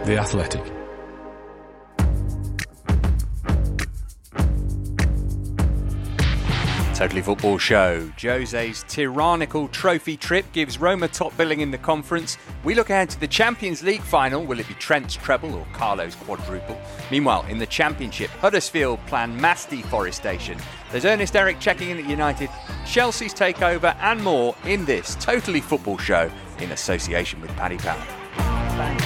The Athletic. Totally Football Show. Jose's tyrannical trophy trip gives Roma top billing in the conference. We look ahead to the Champions League final. Will it be Trent's treble or Carlo's quadruple? Meanwhile, in the Championship, Huddersfield plan mass deforestation. There's Ernest Eric checking in at United, Chelsea's takeover and more in this Totally Football Show in association with Paddy Power. Thanks.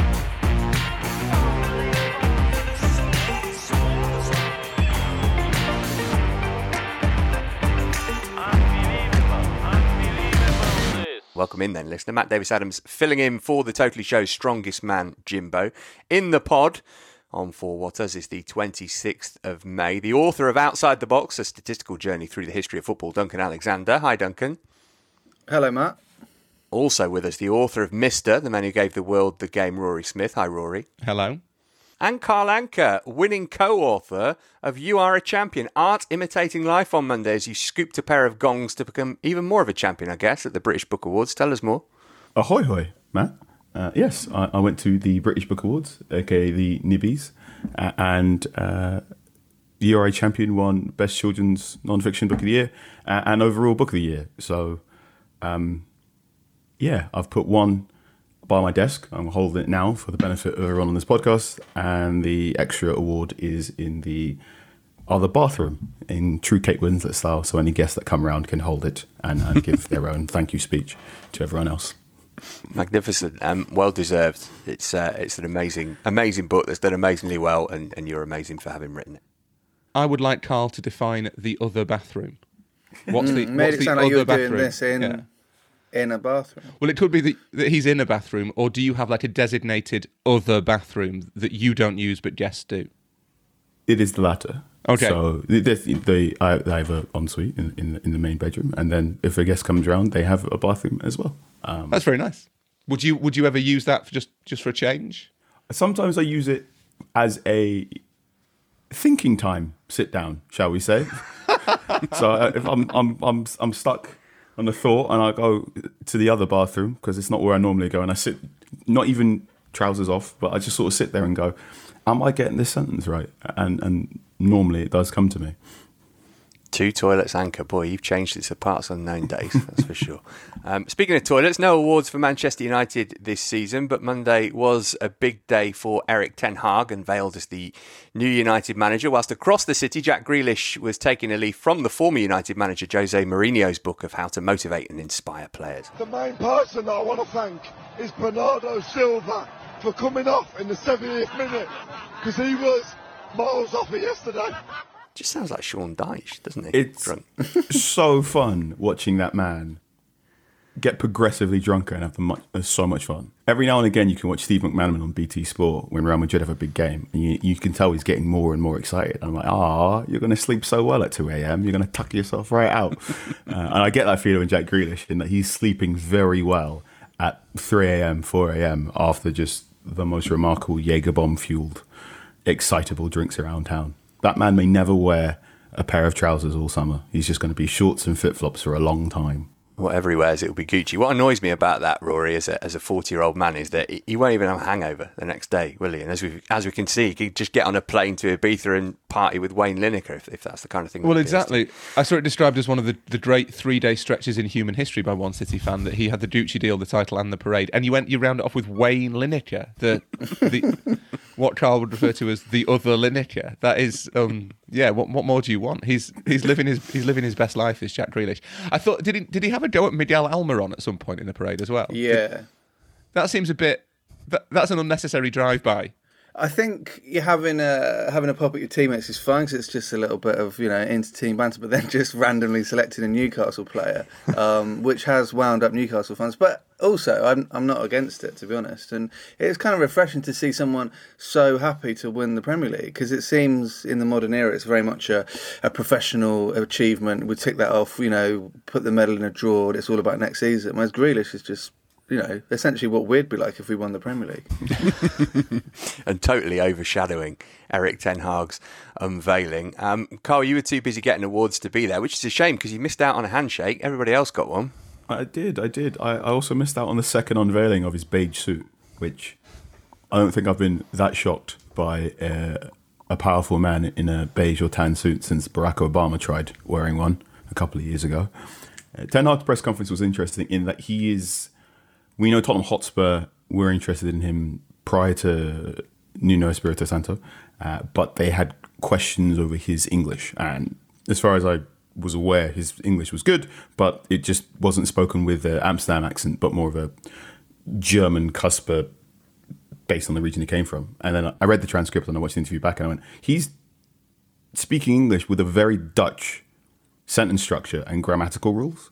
Welcome in then, listener. Matt Davis-Adams filling in for the Totally Show's strongest man, Jimbo. In the pod, on for what is the 26th of May, the author of Outside the Box, a statistical journey through the history of football, Duncan Alexander. Hi, Duncan. Hello, Matt. Also with us, the author of Mr., the man who gave the world the game, Rory Smith. Hi, Rory. Hello. And Carl Anker, winning co-author of You Are a Champion, Art Imitating Life on Monday, as you scooped a pair of gongs to become even more of a champion, I guess, at the British Book Awards. Tell us more. Ahoy hoy, Matt. Yes, I went to the British Book Awards, aka the Nibbies, and You Are a Champion won Best Children's Non-Fiction Book of the Year and overall Book of the Year. So, I've put one by my desk. I'm holding it now for the benefit of everyone on this podcast, and the extra award is in the other bathroom in true Kate Winslet style, so any guests that come around can hold it and give their own thank you speech to everyone else. Magnificent, well deserved. It's an amazing book that's done amazingly well, and you're amazing for having written it. I would like Carl to define the other bathroom. What's the made what's it the sound other like you were bathroom? doing this in a bathroom. Well, it could be that he's in a bathroom, or do you have like a designated other bathroom that you don't use but guests do? It is the latter. Okay. So I have an ensuite in the main bedroom, and then if a guest comes around, they have a bathroom as well. That's very nice. Would you ever use that for just for a change? Sometimes I use it as a thinking time sit down, shall we say? So if I'm stuck on a thought, and I go to the other bathroom because it's not where I normally go, and I sit, not even trousers off, but I just sort of sit there and go, am I getting this sentence right? And normally it does come to me. Two toilets, Anchor. Boy, you've changed it to parts unknown days, that's for sure. Speaking of toilets, no awards for Manchester United this season, but Monday was a big day for Erik ten Hag, unveiled as the new United manager, whilst across the city, Jack Grealish was taking a leaf from the former United manager Jose Mourinho's book of how to motivate and inspire players. The main person that I want to thank is Bernardo Silva for coming off in the 70th minute, because he was miles off it yesterday. Just sounds like Sean Dyche, doesn't he? It's drunk. So fun watching that man get progressively drunker and have so much fun. Every now and again, you can watch Steve McManaman on BT Sport when Real Madrid have a big game, and you can tell he's getting more and more excited. I'm like, you're going to sleep so well at 2 a.m. You're going to tuck yourself right out. And I get that feeling with Jack Grealish in that he's sleeping very well at 3 a.m., 4 a.m. after just the most remarkable Jaeger bomb-fueled, excitable drinks around town. That man may never wear a pair of trousers all summer. He's just going to be shorts and flip-flops for a long time. Whatever he wears, it'll be Gucci. What annoys me about that, Rory, as a 40-year-old man, is that he won't even have a hangover the next day, will he? And as we can see, he could just get on a plane to Ibiza and party with Wayne Lineker if that's the kind of thing. Well, exactly. I saw it described as one of the great 3-day stretches in human history by one City fan, that he had the Gucci deal, the title and the parade. And you round it off with Wayne Lineker, the what Carl would refer to as the other Lineker. That is, what more do you want? He's living his best life, this Jack Grealish. I thought, did he have a go at Miguel Almiron at some point in the parade as well? Yeah. That seems a bit... That's an unnecessary drive-by. I think you're having a pop at your teammates is fine, because it's just a little bit of inter-team banter, but then just randomly selecting a Newcastle player, which has wound up Newcastle fans. But also, I'm not against it, to be honest, and it's kind of refreshing to see someone so happy to win the Premier League, because it seems in the modern era it's very much a professional achievement. We tick that off, put the medal in a drawer. It's all about next season. Whereas Grealish is just, essentially what we'd be like if we won the Premier League. And totally overshadowing Erik ten Hag's unveiling. Carl, you were too busy getting awards to be there, which is a shame because you missed out on a handshake. Everybody else got one. I did. I also missed out on the second unveiling of his beige suit, which I don't think I've been that shocked by a powerful man in a beige or tan suit since Barack Obama tried wearing one a couple of years ago. Ten Hag's press conference was interesting in that we know Tottenham Hotspur were interested in him prior to Nuno Espirito Santo, but they had questions over his English. And as far as I was aware, his English was good, but it just wasn't spoken with an Amsterdam accent, but more of a German cusper based on the region he came from. And then I read the transcript and I watched the interview back and I went, he's speaking English with a very Dutch sentence structure and grammatical rules,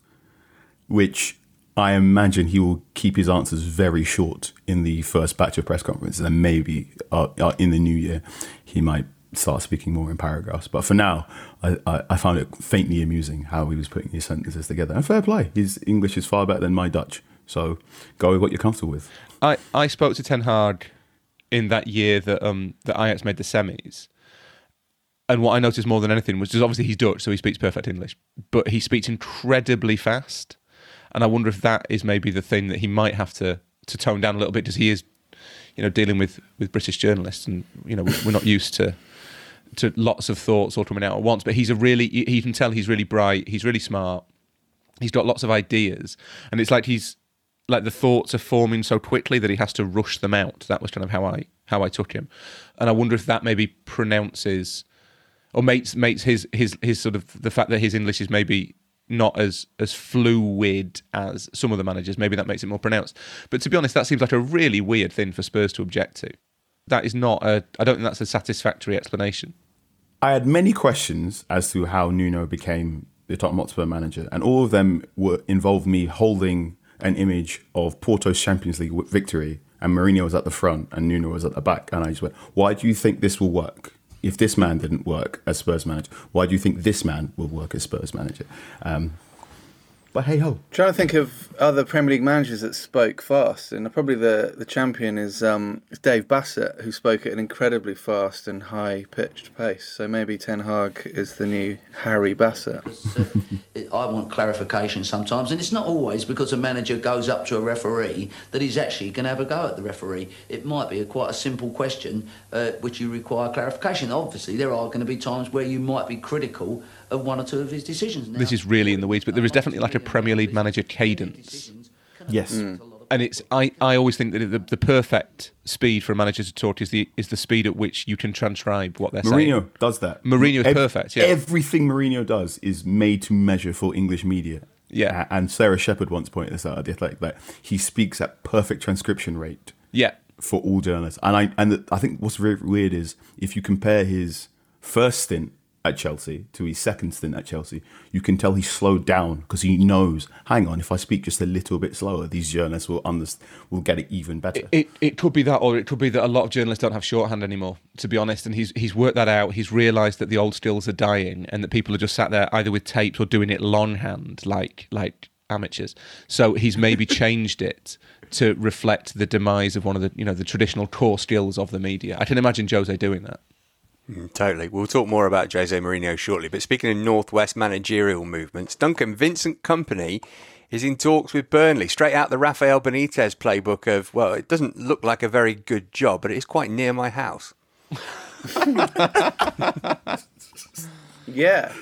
which I imagine he will keep his answers very short in the first batch of press conferences, and maybe in the new year he might start speaking more in paragraphs. But for now, I found it faintly amusing how he was putting his sentences together. And fair play, his English is far better than my Dutch. So go with what you're comfortable with. I spoke to Ten Hag in that year that Ajax made the semis. And what I noticed more than anything was just obviously he's Dutch, so he speaks perfect English, but he speaks incredibly fast. And I wonder if that is maybe the thing that he might have to tone down a little bit, because he is, dealing with British journalists, and we're not used to lots of thoughts all coming out at once. But you can tell he's really bright, he's really smart, he's got lots of ideas, and it's like the thoughts are forming so quickly that he has to rush them out. That was kind of how I took him, and I wonder if that maybe pronounces or makes his sort of the fact that his English is maybe not as fluid as some of the managers. Maybe that makes it more pronounced. But to be honest, that seems like a really weird thing for Spurs to object to. That is not I don't think that's a satisfactory explanation. I had many questions as to how Nuno became the Tottenham Hotspur manager, and all of them involved me holding an image of Porto's Champions League victory, and Mourinho was at the front and Nuno was at the back, and I just went, why do you think this will work? If this man didn't work as Spurs manager, why do you think this man will work as Spurs manager? But hey ho. Trying to think of other Premier League managers that spoke fast, and probably the champion is Dave Bassett, who spoke at an incredibly fast and high-pitched pace. So maybe Ten Hag is the new Harry Bassett. I want clarification sometimes, and it's not always because a manager goes up to a referee that he's actually going to have a go at the referee. It might be quite a simple question which you require clarification. Obviously, there are going to be times where you might be critical of one or two of his decisions. Now, this is really in the weeds, but there is definitely like a Premier League manager cadence. Yes. And it's I always think that the perfect speed for a manager to talk is the speed at which you can transcribe what they're saying. Mourinho does that. Mourinho is perfect, yeah. Everything Mourinho does is made to measure for English media. Yeah. And Sarah Shepherd once pointed this out at The Athletic, that he speaks at perfect transcription rate. Yeah. For all journalists. And I think what's very weird is if you compare his first stint at Chelsea to his second stint at Chelsea, you can tell he slowed down because he knows, hang on, if I speak just a little bit slower, these journalists will get it even better. It could be that, or it could be that a lot of journalists don't have shorthand anymore, to be honest, and he's worked that out. He's realised that the old skills are dying and that people are just sat there either with tapes or doing it longhand like amateurs. So he's maybe changed it to reflect the demise of one of the traditional core skills of the media. I can imagine Jose doing that. Totally. We'll talk more about Jose Mourinho shortly. But speaking of Northwest managerial movements, Duncan Vincent Kompany is in talks with Burnley, straight out the Rafael Benitez playbook of, well, it doesn't look like a very good job, but it is quite near my house. Yeah.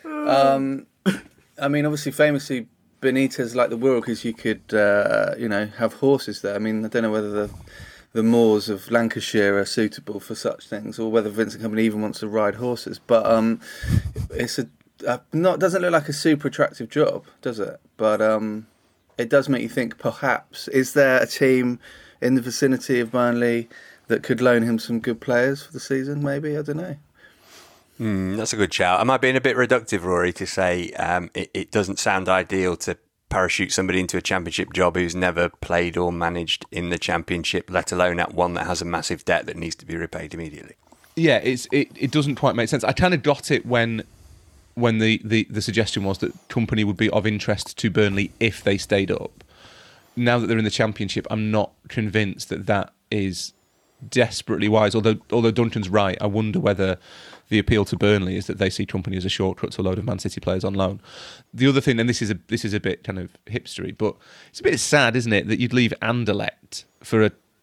I mean, obviously, famously, Benitez liked the Wirral because you could, have horses there. I mean, I don't know whether the moors of Lancashire are suitable for such things, or whether Vincent Kompany even wants to ride horses. But it's doesn't look like a super attractive job, does it? But it does make you think. Perhaps is there a team in the vicinity of Burnley that could loan him some good players for the season? Maybe, I don't know. That's a good shout. Am I being a bit reductive, Rory, to say it doesn't sound ideal to parachute somebody into a championship job who's never played or managed in the championship, let alone at one that has a massive debt that needs to be repaid immediately? Yeah, it doesn't quite make sense. I kind of got it when the suggestion was that Kompany would be of interest to Burnley if they stayed up. Now that they're in the championship, I'm not convinced that is desperately wise. Although Duncan's right, I wonder whether the appeal to Burnley is that they see Kompany as a shortcut to a load of Man City players on loan. The other thing, and this is a bit kind of hipstery, but it's a bit sad, isn't it, that you'd leave Anderlecht for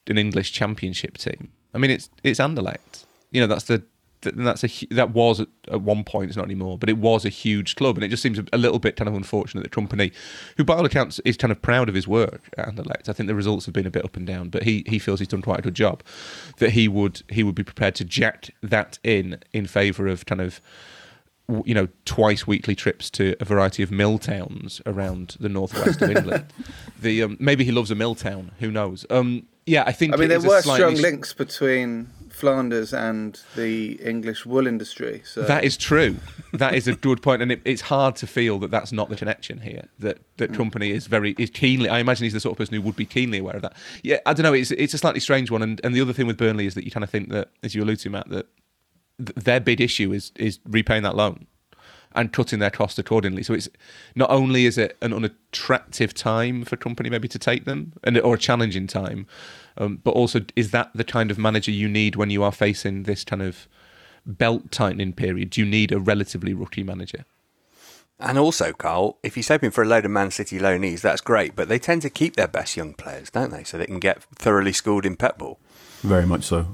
an English Championship team. I mean, it's Anderlecht. You know, that was at one point, it's not anymore, but it was a huge club, and it just seems a little bit kind of unfortunate that Kompany, who by all accounts is kind of proud of his work at Anderlecht, I think the results have been a bit up and down, but he feels he's done quite a good job, that he would be prepared to jack that in favour of kind of, you know, twice weekly trips to a variety of mill towns around the northwest of England. Maybe he loves a mill town, who knows? Yeah, I think. I mean, there were strong links between Flanders and the English wool industry. So. That is true. That is a good point, and it's hard to feel that that's not the connection here. That Kompany is keenly. I imagine he's the sort of person who would be keenly aware of that. Yeah, I don't know. It's a slightly strange one, and the other thing with Burnley is that you kind of think that, as you allude to, Matt, that their big issue is repaying that loan and cutting their costs accordingly. So it's not only is it an unattractive time for Kompany maybe to take them, or a challenging time, but also is that the kind of manager you need when you are facing this kind of belt tightening period? Do you need a relatively rookie manager? And also, Carl, if he's hoping for a load of Man City loanees, that's great, but they tend to keep their best young players, don't they? So they can get thoroughly schooled in pep ball. Very much so.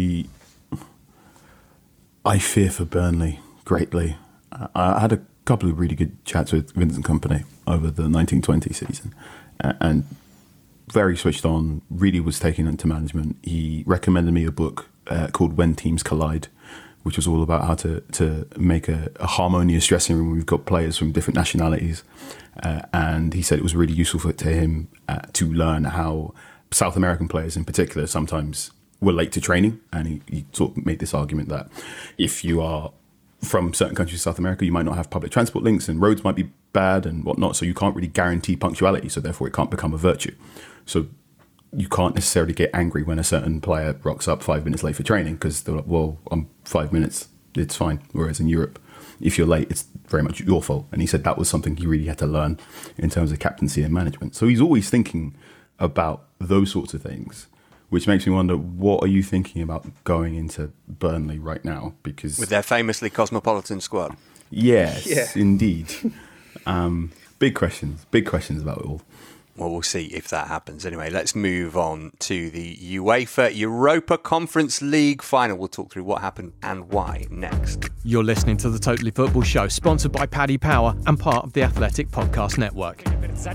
I fear for Burnley greatly. I had a couple of really good chats with Vincent Kompany over the 1920 season, and very switched on, really was taking into management. He recommended me a book called When Teams Collide, which was all about how to make a harmonious dressing room. We've got players from different nationalities, and he said it was really useful to him to learn how South American players in particular sometimes were late to training, and he sort of made this argument that if you are from certain countries in South America, you might not have public transport links and roads might be bad and whatnot, so you can't really guarantee punctuality, so therefore it can't become a virtue. So you can't necessarily get angry when a certain player rocks up 5 minutes late for training because they're like, well, I'm 5 minutes, it's fine. Whereas in Europe, if you're late, it's very much your fault. And he said that was something he really had to learn in terms of captaincy and management. So he's always thinking about those sorts of things, which makes me wonder, what are you thinking about going into Burnley right now? Because with their famously cosmopolitan squad. Yes, indeed. Big questions about it all. Well, we'll see if that happens. Anyway, let's move on to the UEFA Europa Conference League final. We'll talk through what happened and why next. You're listening to the Totally Football Show, sponsored by Paddy Power and part of the Athletic Podcast Network.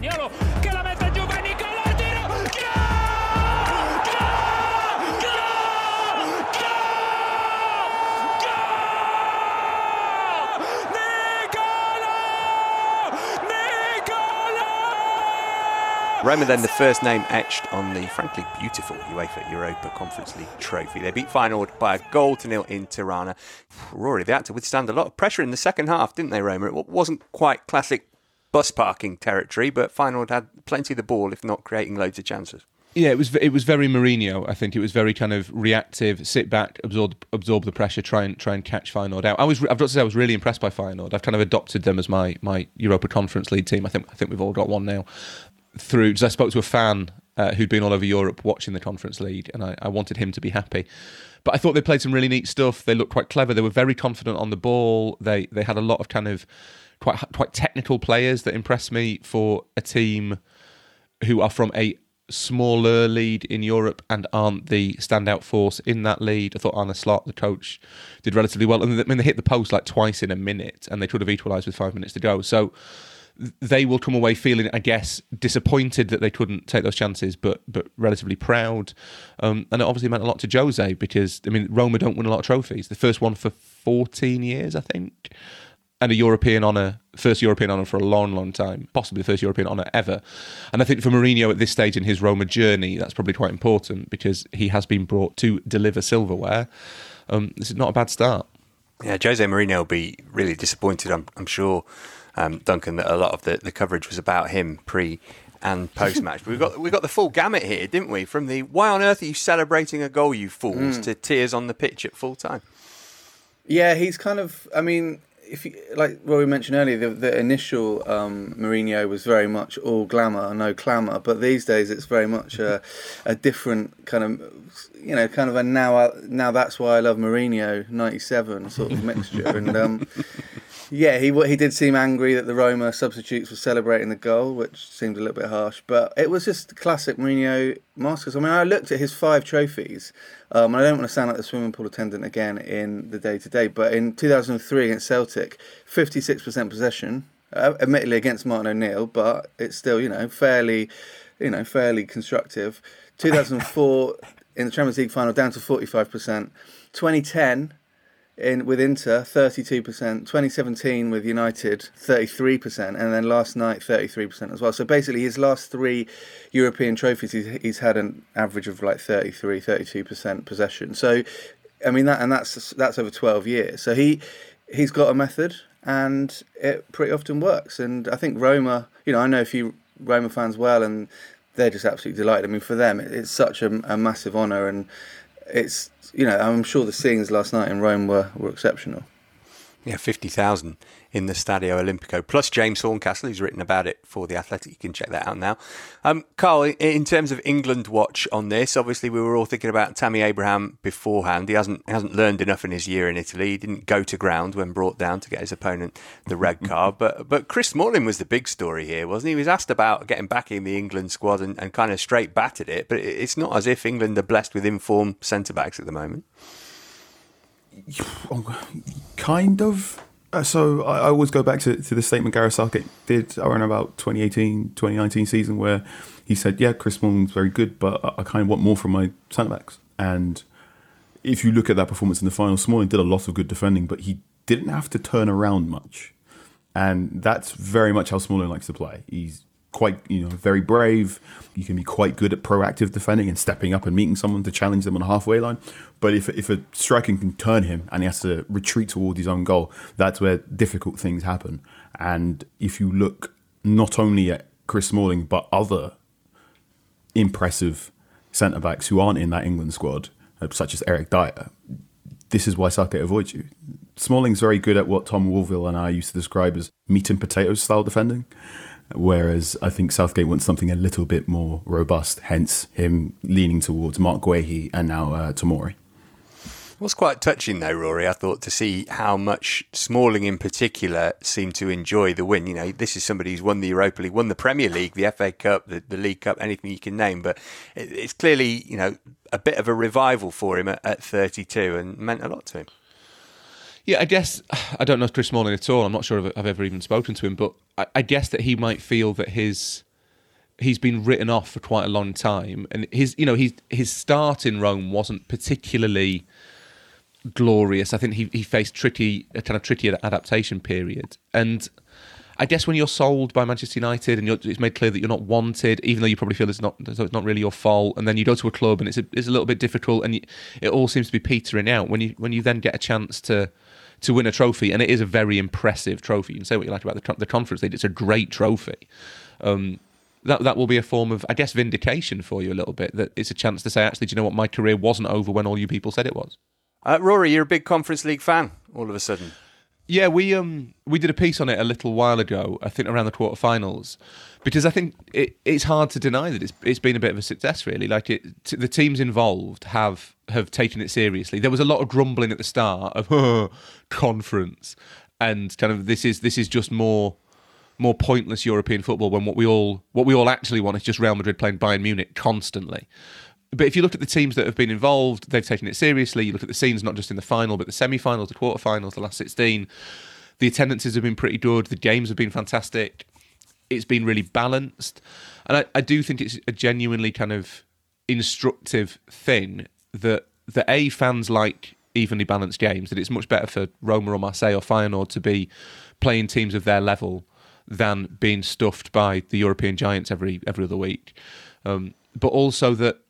Roma then the first name etched on the frankly beautiful UEFA Europa Conference League trophy. They beat Feyenoord by 1-0 in Tirana. Rory, they had to withstand a lot of pressure in the second half, didn't they, Roma? It wasn't quite classic bus parking territory, but Feyenoord had plenty of the ball, if not creating loads of chances. Yeah, it was very Mourinho. I think it was very kind of reactive, sit back, absorb the pressure, try and catch Feyenoord out. I've got to say I was really impressed by Feyenoord. I've kind of adopted them as my Europa Conference League team. I think we've all got one now. Because I spoke to a fan who'd been all over Europe watching the Conference League, and I wanted him to be happy. But I thought they played some really neat stuff. They looked quite clever. They were very confident on the ball. They had a lot of kind of quite technical players that impressed me for a team who are from a smaller league in Europe and aren't the standout force in that league. I thought Arne Slot, the coach, did relatively well. And they hit the post like twice in a minute, and they could have equalised with 5 minutes to go. So they will come away feeling, I guess, disappointed that they couldn't take those chances, but relatively proud. And it obviously meant a lot to Jose because, I mean, Roma don't win a lot of trophies. The first one for 14 years, I think. And a European honour, first European honour for a long, long time, possibly the first European honour ever. And I think for Mourinho at this stage in his Roma journey, that's probably quite important because he has been brought to deliver silverware. This is not a bad start. Yeah, Jose Mourinho will be really disappointed, I'm sure, Duncan, that a lot of the coverage was about him pre and post match. But we got the full gamut here, didn't we? From the "why on earth are you celebrating a goal, you fools" to tears on the pitch at full time. Yeah, he's kind of. I mean, if you, like what we mentioned earlier, the initial Mourinho was very much all glamour, no clamour. But these days, it's very much a different kind of, kind of a now that's why I love Mourinho '97 sort of mixture. And Yeah, he did seem angry that the Roma substitutes were celebrating the goal, which seemed a little bit harsh. But it was just classic Mourinho masterclass. I mean, I looked at his 5 trophies, and I don't want to sound like the swimming pool attendant again in the day-to-day, but in 2003 against Celtic, 56% possession, admittedly against Martin O'Neill, but it's still, fairly constructive. 2004 in the Champions League final, down to 45%. 2010 with Inter, 32%. 2017 with United, 33%. And then last night, 33% as well. So basically, his last 3 European trophies, he's had an average of like 33, 32% possession. So, I mean, that's over 12 years. So he's got a method, and it pretty often works. And I think Roma, I know a few Roma fans well, and they're just absolutely delighted. I mean, for them, it's such a massive honour, and it's, I'm sure the scenes last night in Rome were exceptional. Yeah, 50,000 in the Stadio Olimpico, plus James Horncastle, who's written about it for The Athletic. You can check that out now. Carl, in terms of England watch on this, obviously we were all thinking about Tammy Abraham beforehand. He hasn't learned enough in his year in Italy. He didn't go to ground when brought down to get his opponent the red card. But Chris Smalling was the big story here, wasn't he? He was asked about getting back in the England squad and kind of straight batted it. But it's not as if England are blessed with informed centre-backs at the moment. Kind of. So I always go back to the statement Gareth Southgate did around about 2018-2019 season, where he said, yeah, Chris Smalling's very good, but I kind of want more from my centre-backs. And if you look at that performance in the final, Smalling did a lot of good defending, but he didn't have to turn around much. And that's very much how Smalling likes to play. He's quite, very brave. You can be quite good at proactive defending and stepping up and meeting someone to challenge them on a halfway line. But if a striker can turn him and he has to retreat towards his own goal, that's where difficult things happen. And if you look not only at Chris Smalling, but other impressive centre-backs who aren't in that England squad, such as Eric Dyer, this is why Southgate avoids you. Smalling's very good at what Tom Woolville and I used to describe as meat and potatoes style defending. Whereas I think Southgate wants something a little bit more robust, hence him leaning towards Mark Guehi and now Tomori. What's quite touching though, Rory, I thought, to see how much Smalling in particular seemed to enjoy the win. This is somebody who's won the Europa League, won the Premier League, the FA Cup, the League Cup, anything you can name. But it's clearly, a bit of a revival for him at 32 and meant a lot to him. Yeah, I guess, I don't know Chris Smalling at all. I'm not sure if I've ever even spoken to him, but I guess that he might feel that he's been written off for quite a long time. And his start in Rome wasn't particularly glorious. I think he faced a kind of tricky adaptation period. And I guess when you're sold by Manchester United and it's made clear that you're not wanted, even though you probably feel it's not really your fault, and then you go to a club and it's a little bit difficult, and it all seems to be petering out. When you then get a chance to win a trophy, and it is a very impressive trophy. You can say what you like about the Conference League; it's a great trophy. That will be a form of, I guess, vindication for you a little bit. That it's a chance to say, actually, do you know what? My career wasn't over when all you people said it was. Rory, you're a big Conference League fan all of a sudden. Yeah, we did a piece on it a little while ago, I think around the quarterfinals, because I think it's hard to deny that it's been a bit of a success, really. Like the teams involved have taken it seriously. There was a lot of grumbling at the start of conference, and kind of this is just more pointless European football, when what we all actually want is just Real Madrid playing Bayern Munich constantly. But if you look at the teams that have been involved, they've taken it seriously. You look at the scenes, not just in the final, but the semi-finals, the quarterfinals, the last 16. The attendances have been pretty good. The games have been fantastic. It's been really balanced. And I do think it's a genuinely kind of instructive thing that fans like evenly balanced games, that it's much better for Roma or Marseille or Feyenoord to be playing teams of their level than being stuffed by the European giants every other week. But also that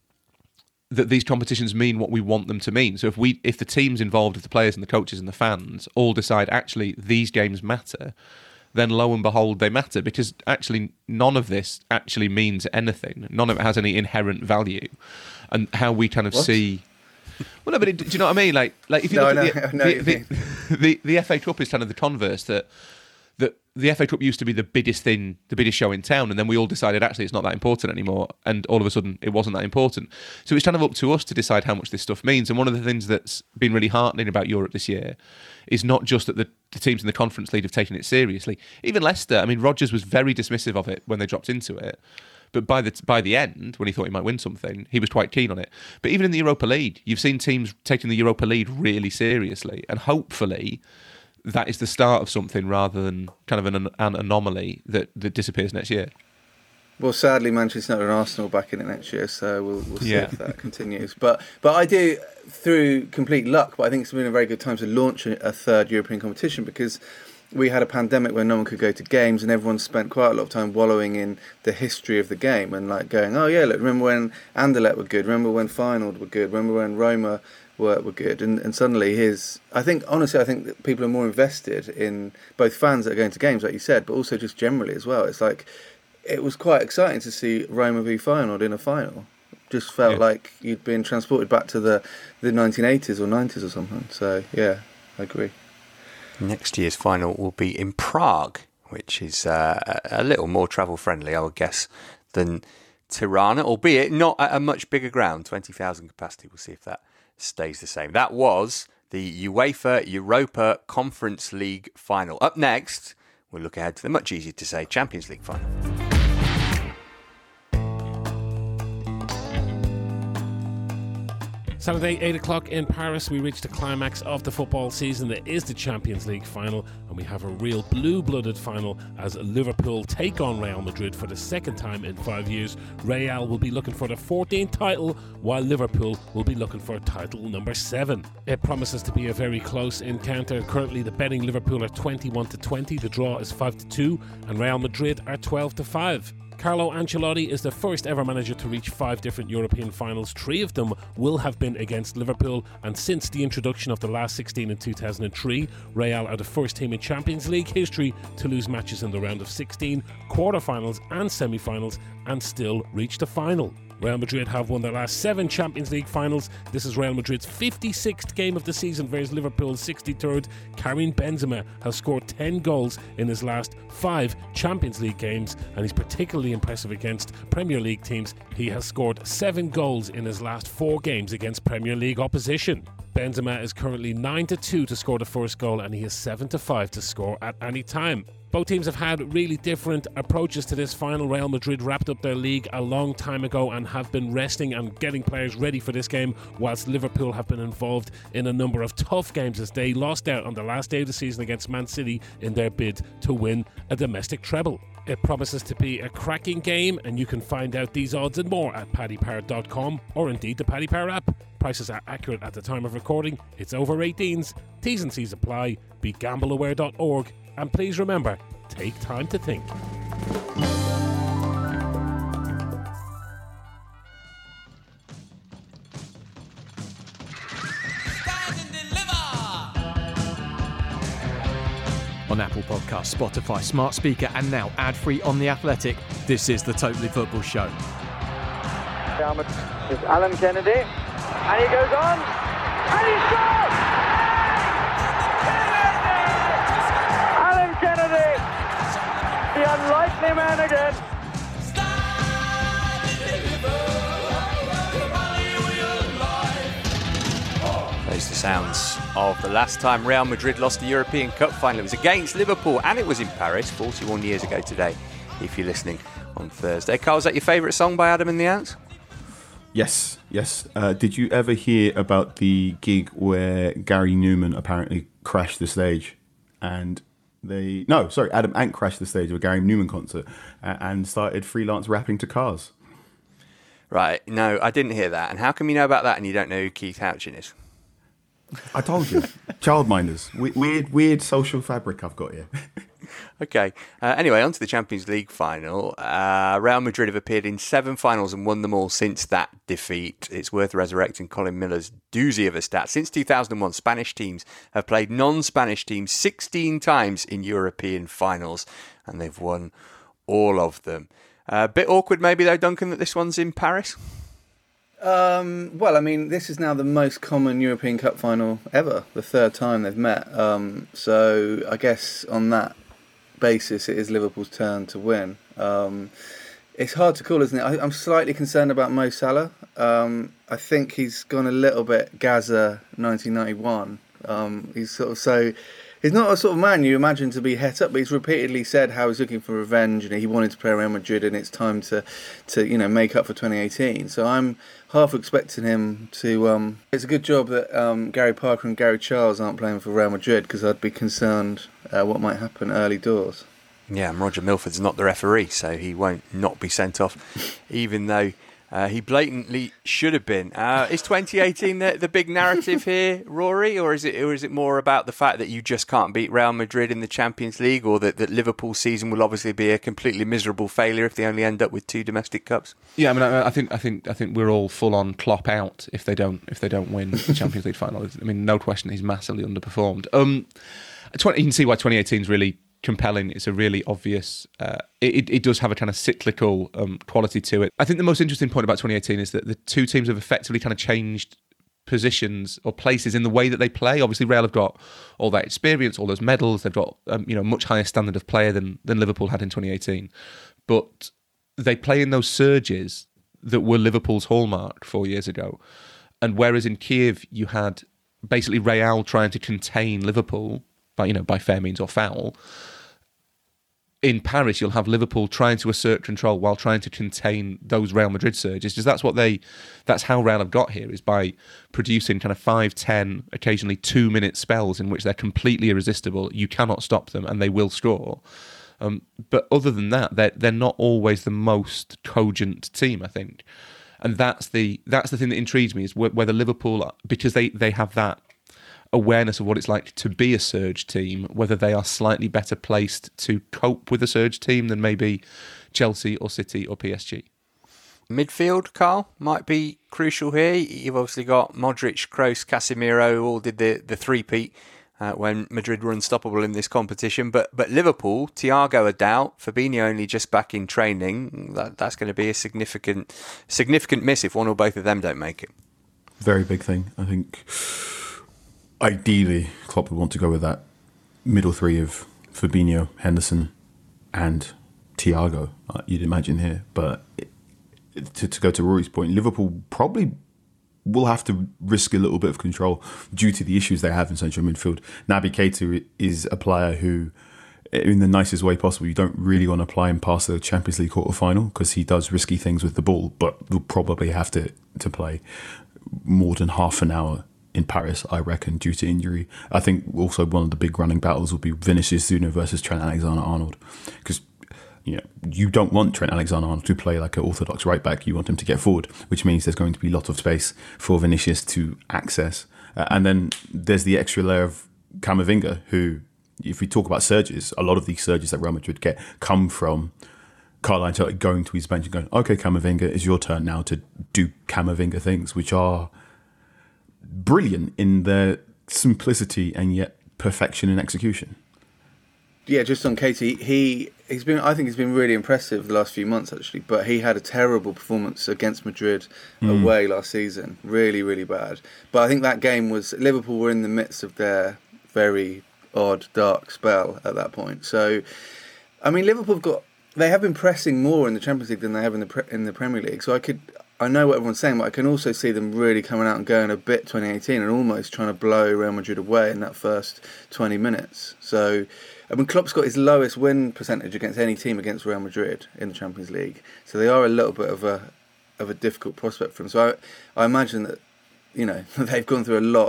these competitions mean what we want them to mean. So if the teams involved, if the players and the coaches and the fans all decide actually these games matter, then lo and behold they matter, because actually none of this actually means anything. None of it has any inherent value. And how we kind of see... Well, no, but do you know what I mean? Like if you look at the FA Cup is kind of the converse, that that the FA Cup used to be the biggest show in town, and then we all decided actually it's not that important anymore, and all of a sudden it wasn't that important. So it's kind of up to us to decide how much this stuff means. And one of the things that's been really heartening about Europe this year is not just that the teams in the Conference League have taken it seriously. Even Leicester, I mean, Rodgers was very dismissive of it when they dropped into it. But by the end, when he thought he might win something, he was quite keen on it. But even in the Europa League, you've seen teams taking the Europa League really seriously. And hopefully that is the start of something rather than kind of an anomaly that disappears next year. Well, sadly, Manchester United and Arsenal back in it next year, so we'll see if that continues. But I do, through complete luck, but I think it's been a very good time to launch a third European competition, because we had a pandemic where no one could go to games, and everyone spent quite a lot of time wallowing in the history of the game and like going, oh yeah, look, remember when Anderlecht were good, remember when Feyenoord were good, remember when Roma were good, and suddenly I think that people are more invested in both fans that are going to games, like you said, but also just generally as well. It's like, it was quite exciting to see Roma v Feyenoord in a final. Just felt like you'd been transported back to the 1980s or 90s or something. So yeah, I agree. Next year's final will be in Prague, which is a little more travel friendly, I would guess, than Tirana, albeit not at a much bigger ground, 20,000 capacity. We'll see if that stays the same. That was the UEFA Europa Conference League final. Up next, we'll look ahead to the much easier to say Champions League final. Saturday, 8 o'clock in Paris, we reach the climax of the football season that is the Champions League final, and we have a real blue-blooded final as Liverpool take on Real Madrid for the second time in 5 years. Real will be looking for the 14th title, while Liverpool will be looking for title number 7. It promises to be a very close encounter. Currently, the betting Liverpool are 21-20, the draw is 5-2, and Real Madrid are 12-5. Carlo Ancelotti is the first ever manager to reach 5 different European finals. 3 of them will have been against Liverpool, and since the introduction of the last 16 in 2003, Real are the first team in Champions League history to lose matches in the round of 16, quarter-finals and semi-finals, and still reach the final. Real Madrid have won their last 7 Champions League finals. This is Real Madrid's 56th game of the season versus Liverpool's 63rd. Karim Benzema has scored 10 goals in his last 5 Champions League games, and he's particularly impressive against Premier League teams. He has scored 7 goals in his last 4 games against Premier League opposition. Benzema is currently 9-2 to score the first goal, and he is 7-5 to score at any time. Both teams have had really different approaches to this final. Real Madrid wrapped up their league a long time ago and have been resting and getting players ready for this game, whilst Liverpool have been involved in a number of tough games as they lost out on the last day of the season against Man City in their bid to win a domestic treble. It promises to be a cracking game, and you can find out these odds and more at paddypower.com or indeed the Paddy Power app. Prices are accurate at the time of recording. It's over 18s. T's and C's apply. Be gambleaware.org. And please remember, take time to think. On Apple Podcasts, Spotify, Smart Speaker, and now ad-free on The Athletic, this is the Totally Football Show. Helmet is Alan Kennedy, and he goes on, and he scores! Alan Kennedy, the unlikely man again. Those are the sounds of the last time Real Madrid lost the European Cup final. It was against Liverpool, and it was in Paris 41 years ago today, if you're listening on Thursday. Carl, is that your favourite song by Adam and the Ants? Yes. Did you ever hear about the gig where Gary Newman apparently crashed the stage? And Adam Ant crashed the stage of a Gary Newman concert and started freelance rapping to cars. Right, no, I didn't hear that. And how come you know about that and you don't know who Keith Houchin is? I told you. Childminders. Weird social fabric I've got here. Okay. Anyway, on to the Champions League final. Real Madrid have appeared in 7 finals and won them all since that defeat. It's worth resurrecting Colin Miller's doozy of a stat. Since 2001, Spanish teams have played non-Spanish teams 16 times in European finals, and they've won all of them. A bit awkward maybe though, Duncan, that this one's in Paris? Well, I mean, this is now the most common European Cup final ever, the 3rd time they've met. So I guess on that basis, it is Liverpool's turn to win. It's hard to call, isn't it? I'm slightly concerned about Mo Salah. I think he's gone a little bit Gaza 1991. He's sort of he's not a sort of man you imagine to be het up, but he's repeatedly said how he's looking for revenge. He wanted to play Real Madrid, and it's time to make up for 2018. So I'm half expecting him to. It's a good job that Gary Parker and Gary Charles aren't playing for Real Madrid, because I'd be concerned what might happen early doors. Yeah, and Roger Milford's not the referee, so he won't not be sent off, even though he blatantly should have been. Is 2018 the big narrative here, Rory, or is it more about the fact that you just can't beat Real Madrid in the Champions League, or that Liverpool's season will obviously be a completely miserable failure if they only end up with 2 domestic cups? Yeah, I mean, I think we're all full on Klopp out if they don't win the Champions League final. I mean, no question, he's massively underperformed. You can see why 2018 is really compelling. It's a really obvious. It does have a kind of cyclical quality to it. I think the most interesting point about 2018 is that the two teams have effectively kind of changed positions or places in the way that they play. Obviously, Real have got all that experience, all those medals. They've got much higher standard of player than Liverpool had in 2018. But they play in those surges that were Liverpool's hallmark 4 years ago. And whereas in Kiev you had basically Real trying to contain Liverpool by fair means or foul, in Paris you'll have Liverpool trying to assert control while trying to contain those Real Madrid surges, because that's how Real have got here, is by producing kind of 5, 10, occasionally 2-minute spells in which they're completely irresistible. You cannot stop them and they will score. But other than that, they're not always the most cogent team, I think. And that's the thing that intrigues me, is whether Liverpool, because they have that awareness of what it's like to be a surge team, whether they are slightly better placed to cope with a surge team than maybe Chelsea or City or PSG. Midfield, Carl, might be crucial here. You've obviously got Modric, Kroos, Casemiro, all did the three-peat when Madrid were unstoppable in this competition. But Liverpool, Thiago a doubt, Fabinho only just back in training. That's going to be a significant miss if one or both of them don't make it. Very big thing, I think. Ideally, Klopp would want to go with that middle three of Fabinho, Henderson and Thiago, you'd imagine here. But to go to Rory's point, Liverpool probably will have to risk a little bit of control due to the issues they have in central midfield. Naby Keita is a player who, in the nicest way possible, you don't really want to play him past the Champions League quarter-final, because he does risky things with the ball, but will probably have to play more than half an hour in Paris, I reckon, due to injury. I think also one of the big running battles will be Vinicius Junior versus Trent Alexander-Arnold, because you don't want Trent Alexander-Arnold to play like an orthodox right back. You want him to get forward, which means there's going to be a lot of space for Vinicius to access. And then there's the extra layer of Camavinga, who, if we talk about surges, a lot of these surges that Real Madrid get come from Carlo Ancelotti going to his bench and going, okay, Camavinga, it's your turn now to do Camavinga things, which are brilliant in their simplicity and yet perfection in execution. Yeah, just on Keita, I think he's been really impressive the last few months, actually, but he had a terrible performance against Madrid away last season. Really, really bad. But I think that game was, Liverpool were in the midst of their very odd, dark spell at that point. So, I mean, Liverpool they have been pressing more in the Champions League than they have in the Premier League. So I know what everyone's saying, but I can also see them really coming out and going a bit 2018 and almost trying to blow Real Madrid away in that first 20 minutes. So, I mean, Klopp's got his lowest win percentage against any team against Real Madrid in the Champions League. So they are a little bit of a difficult prospect for him. So I imagine that, they've gone through a lot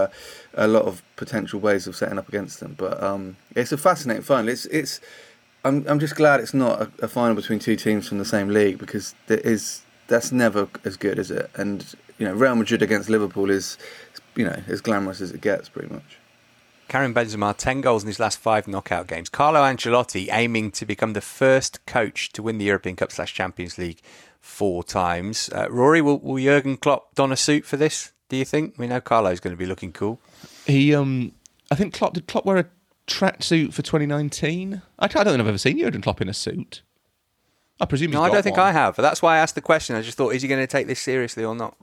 of potential ways of setting up against them. But it's a fascinating final. I'm just glad it's not a final between two teams from the same league, because that's never as good, is it? And Real Madrid against Liverpool is as glamorous as it gets, pretty much. Karim Benzema, 10 goals in his last 5 knockout games. Carlo Ancelotti aiming to become the first coach to win the European Cup / Champions League 4 times. Rory, will Jurgen Klopp don a suit for this, do you think? We know Carlo's going to be looking cool. I think did Klopp wear a tracksuit for 2019? I don't think I've ever seen Jurgen Klopp in a suit. I presume he's got I don't think one. I have. But that's why I asked the question. I just thought, is he going to take this seriously or not?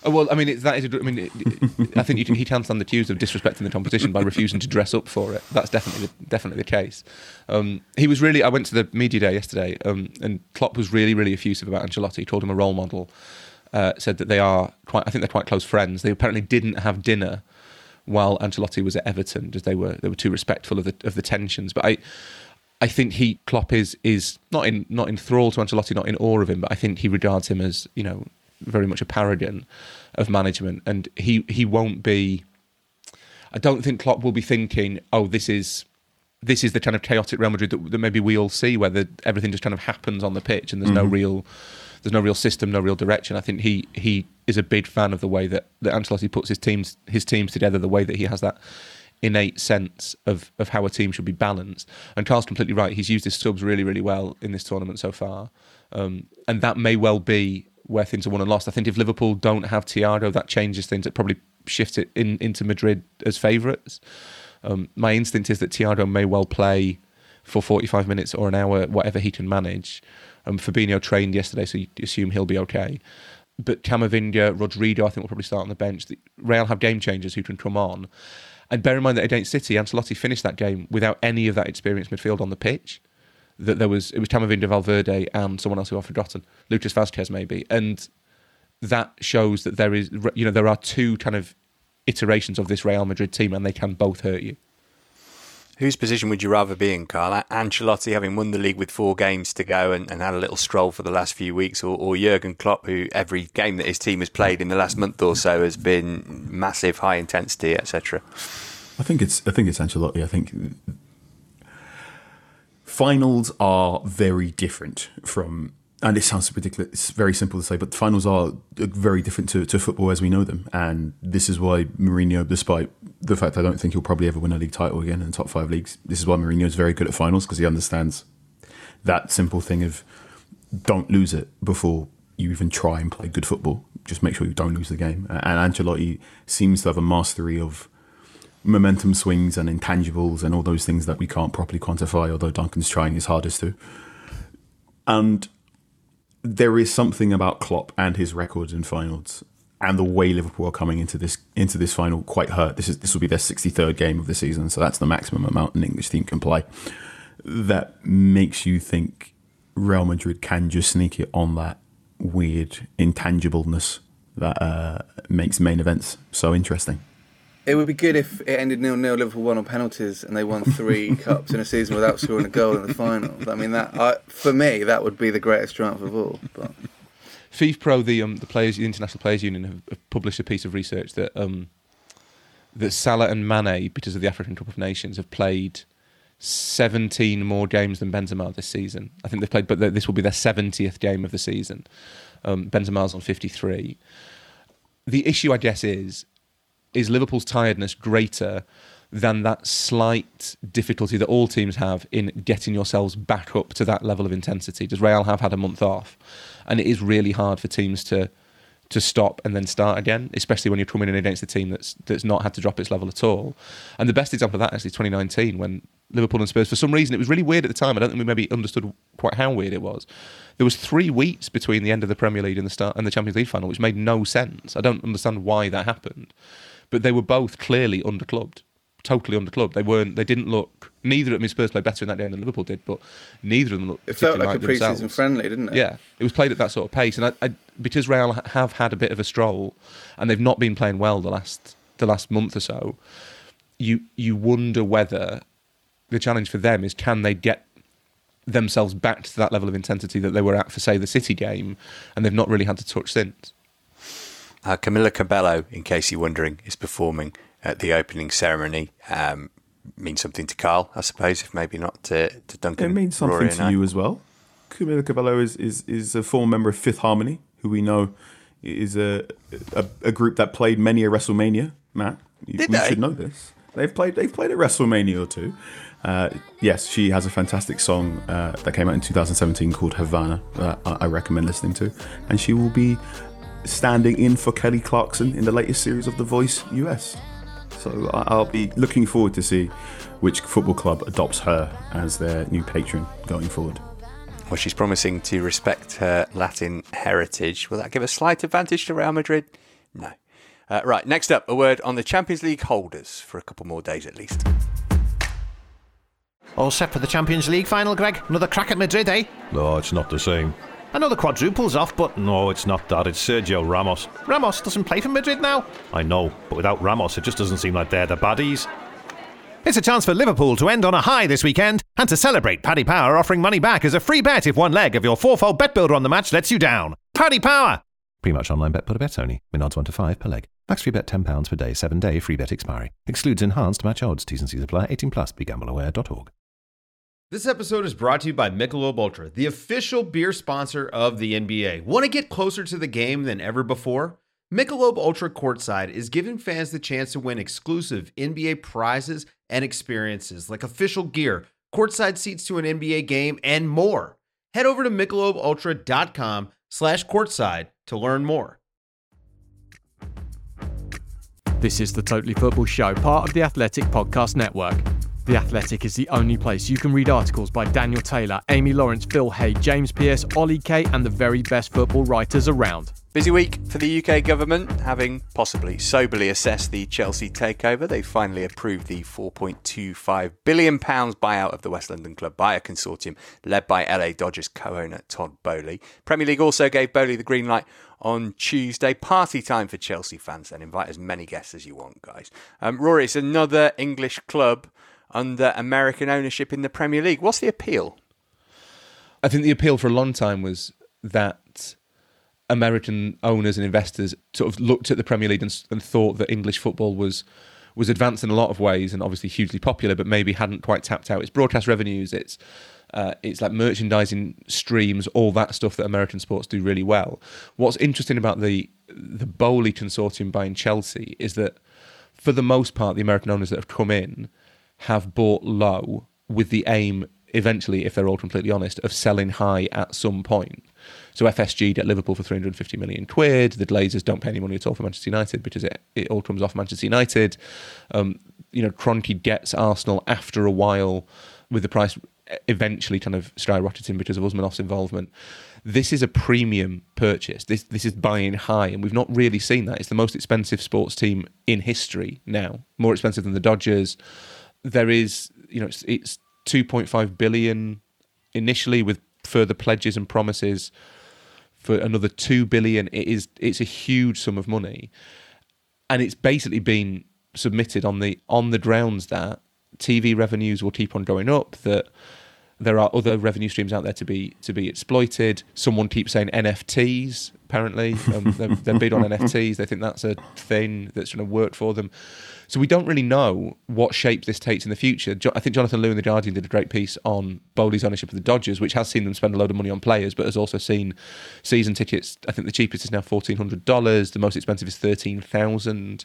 Well, I mean, I think he can stand accused of disrespecting the competition by refusing to dress up for it. That's definitely the case. He was really. I went to the media day yesterday, and Klopp was really, really effusive about Ancelotti. He called him a role model. Said that I think they're quite close friends. They apparently didn't have dinner while Ancelotti was at Everton, because they were too respectful of the tensions. But I think Klopp is not in thrall to Ancelotti, not in awe of him, but I think he regards him as, you know, very much a paragon of management, and he won't be. I don't think Klopp will be thinking, oh, this is the kind of chaotic Real Madrid that maybe we all see, where everything just kind of happens on the pitch and there's no real system, no real direction. I think he is a big fan of the way that Ancelotti puts his teams together, the way that he has that innate sense of how a team should be balanced. And Carl's completely right. He's used his subs really, really well in this tournament so far. And that may well be where things are won and lost. I think if Liverpool don't have Thiago, that changes things. It probably shifts it into Madrid as favourites. My instinct is that Thiago may well play for 45 minutes or an hour, whatever he can manage. Fabinho trained yesterday, so you assume he'll be okay. But Camavinga, Rodrigo, I think will probably start on the bench. Real have game changers who can come on. And bear in mind that against City, Ancelotti finished that game without any of that experienced midfield on the pitch. It was Camavinga, Valverde, and someone else who I've forgotten, Lucas Vázquez maybe. And that shows that there are two kind of iterations of this Real Madrid team, and they can both hurt you. Whose position would you rather be in, Carl? Ancelotti, having won the league with 4 games to go and had a little stroll for the last few weeks, or Jurgen Klopp, who every game that his team has played in the last month or so has been massive, high intensity, etc.? I think it's Ancelotti. I think finals are very different from. And it sounds ridiculous. It's very simple to say, but finals are very different to football as we know them. And this is why Mourinho, despite the fact I don't think he'll probably ever win a league title again in the top 5 leagues, this is why Mourinho is very good at finals, because he understands that simple thing of don't lose it before you even try and play good football. Just make sure you don't lose the game. And Ancelotti seems to have a mastery of momentum swings and intangibles and all those things that we can't properly quantify, although Duncan's trying his hardest to. And there is something about Klopp and his records in finals and the way Liverpool are coming into this final quite hurt. This will be their 63rd game of the season, so that's the maximum amount an English team can play. That makes you think Real Madrid can just sneak it on that weird intangibleness that makes main events so interesting. It would be good if it ended 0-0, Liverpool won on penalties, and they won 3 cups in a season without scoring a goal in the final. I mean, for me, that would be the greatest triumph of all. But FIFPro, the International Players Union, have published a piece of research that Salah and Mane, because of the African Cup of Nations, have played 17 more games than Benzema this season. I think they've played, but this will be their 70th game of the season. Benzema's on 53. The issue, I guess, is Liverpool's tiredness greater than that slight difficulty that all teams have in getting yourselves back up to that level of intensity? Does Real have had a month off? And it is really hard for teams to stop and then start again, especially when you're coming in against a team that's not had to drop its level at all. And the best example of that actually is 2019, when Liverpool and Spurs, for some reason, it was really weird at the time. I don't think we maybe understood quite how weird it was. There was 3 weeks between the end of the Premier League and the start and the Champions League final, which made no sense. I don't understand why that happened. But they were both clearly underclubbed, totally underclubbed. They didn't look. Neither of them. Spurs played better in that game than Liverpool did, but neither of them looked. It felt like a pre-season friendly, didn't it? Yeah, it was played at that sort of pace, and because Real have had a bit of a stroll, and they've not been playing well the last month or so. You wonder whether the challenge for them is, can they get themselves back to that level of intensity that they were at for, say, the City game, and they've not really had to touch since. Camila Cabello, in case you're wondering, is performing at the opening ceremony. Means something to Carl, I suppose, if maybe not to Duncan. It means something Rory to you as well. Camila Cabello is a former member of Fifth Harmony, who we know is a group that played many a WrestleMania. Matt, you should know this. They've played at WrestleMania or 2. Yes, she has a fantastic song that came out in 2017 called Havana that I recommend listening to, and she will be standing in for Kelly Clarkson in the latest series of The Voice US. So I'll be looking forward to see which football club adopts her as their new patron going forward. Well, she's promising to respect her Latin heritage. Will that give a slight advantage to Real Madrid? No. Right, next up, a word on the Champions League holders for a couple more days at least. All set for the Champions League final, Greg? Another crack at Madrid, eh? No, it's not the same. I know the quadruple's off, but... No, it's not that. It's Sergio Ramos. Ramos doesn't play for Madrid now? I know, but without Ramos, it just doesn't seem like they're the baddies. It's a chance for Liverpool to end on a high this weekend, and to celebrate, Paddy Power offering money back as a free bet if one leg of your fourfold bet builder on the match lets you down. Paddy Power! Pre-match online bet builder bets only. Min odds 1 to 5 per leg. Max free bet £10 per day, 7-day free bet expiry. Excludes enhanced match odds. T's and C's apply. 18+. BeGambleAware.org. This episode is brought to you by Michelob Ultra, the official beer sponsor of the NBA. Want to get closer to the game than ever before? Michelob Ultra Courtside is giving fans the chance to win exclusive NBA prizes and experiences like official gear, courtside seats to an NBA game, and more. Head over to MichelobUltra.com/courtside to learn more. This is the Totally Football Show, part of the Athletic Podcast Network. The Athletic is the only place you can read articles by Daniel Taylor, Amy Lawrence, Phil Hay, James Pearce, Ollie Kay, and the very best football writers around. Busy week for the UK government, having possibly soberly assessed the Chelsea takeover. They finally approved the £4.25 billion buyout of the West London club by a consortium led by LA Dodgers co-owner Todd Boehly. Premier League also gave Boehly the green light on Tuesday. Party time for Chelsea fans, then. Invite as many guests as you want, guys. Rory, it's another English club under American ownership in the Premier League. What's the appeal? I think the appeal for a long time was that American owners and investors sort of looked at the Premier League and thought that English football was advanced in a lot of ways and obviously hugely popular, but maybe hadn't quite tapped out its broadcast revenues, its like merchandising streams, all that stuff that American sports do really well. What's interesting about the Boehly consortium buying Chelsea is that for the most part, the American owners that have come in have bought low with the aim, eventually, if they're all completely honest, of selling high at some point. So FSG get Liverpool for 350 million quid. The Glazers don't pay any money at all for Manchester United because it all comes off Manchester United. Kroenke gets Arsenal after a while with the price eventually kind of skyrocketing because of Usmanov's involvement. This is a premium purchase. This is buying high, and we've not really seen that. It's the most expensive sports team in history now, more expensive than the Dodgers. There is, it's 2.5 billion initially with further pledges and promises for another 2 billion. It's a huge sum of money, and it's basically been submitted on the grounds that TV revenues will keep on going up, that there are other revenue streams out there to be exploited. Someone keeps saying NFTs, apparently. They're big on NFTs. They think that's a thing that's going to work for them. So we don't really know what shape this takes in the future. I think Jonathan Liew in The Guardian did a great piece on Boehly's ownership of the Dodgers, which has seen them spend a load of money on players, but has also seen season tickets. I think the cheapest is now $1,400. The most expensive is $13,000.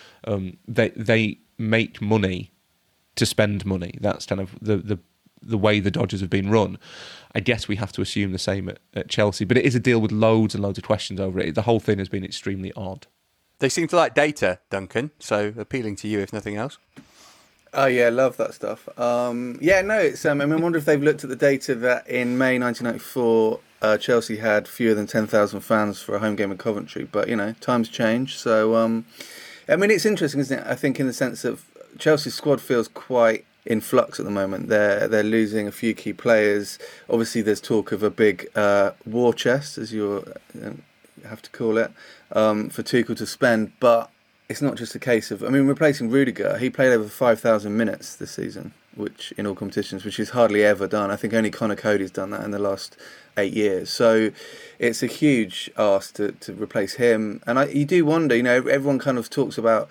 They make money to spend money. That's kind of the way the Dodgers have been run. I guess we have to assume the same at Chelsea, but it is a deal with loads and loads of questions over it. The whole thing has been extremely odd. They seem to like data, Duncan, so appealing to you if nothing else. Oh yeah, love that stuff. It's. I wonder if they've looked at the data that in May 1994, Chelsea had fewer than 10,000 fans for a home game at Coventry. But times change. So it's interesting, isn't it? I think in the sense of Chelsea's squad feels quite in flux at the moment. They're losing a few key players. Obviously, there's talk of a big war chest, as you have to call it, for Tuchel to spend. But it's not just a case of, replacing Rudiger. He played over 5,000 minutes this season, which in all competitions, which is hardly ever done. I think only Conor Cody's done that in the last 8 years. So it's a huge ask to replace him. And you do wonder, everyone kind of talks about,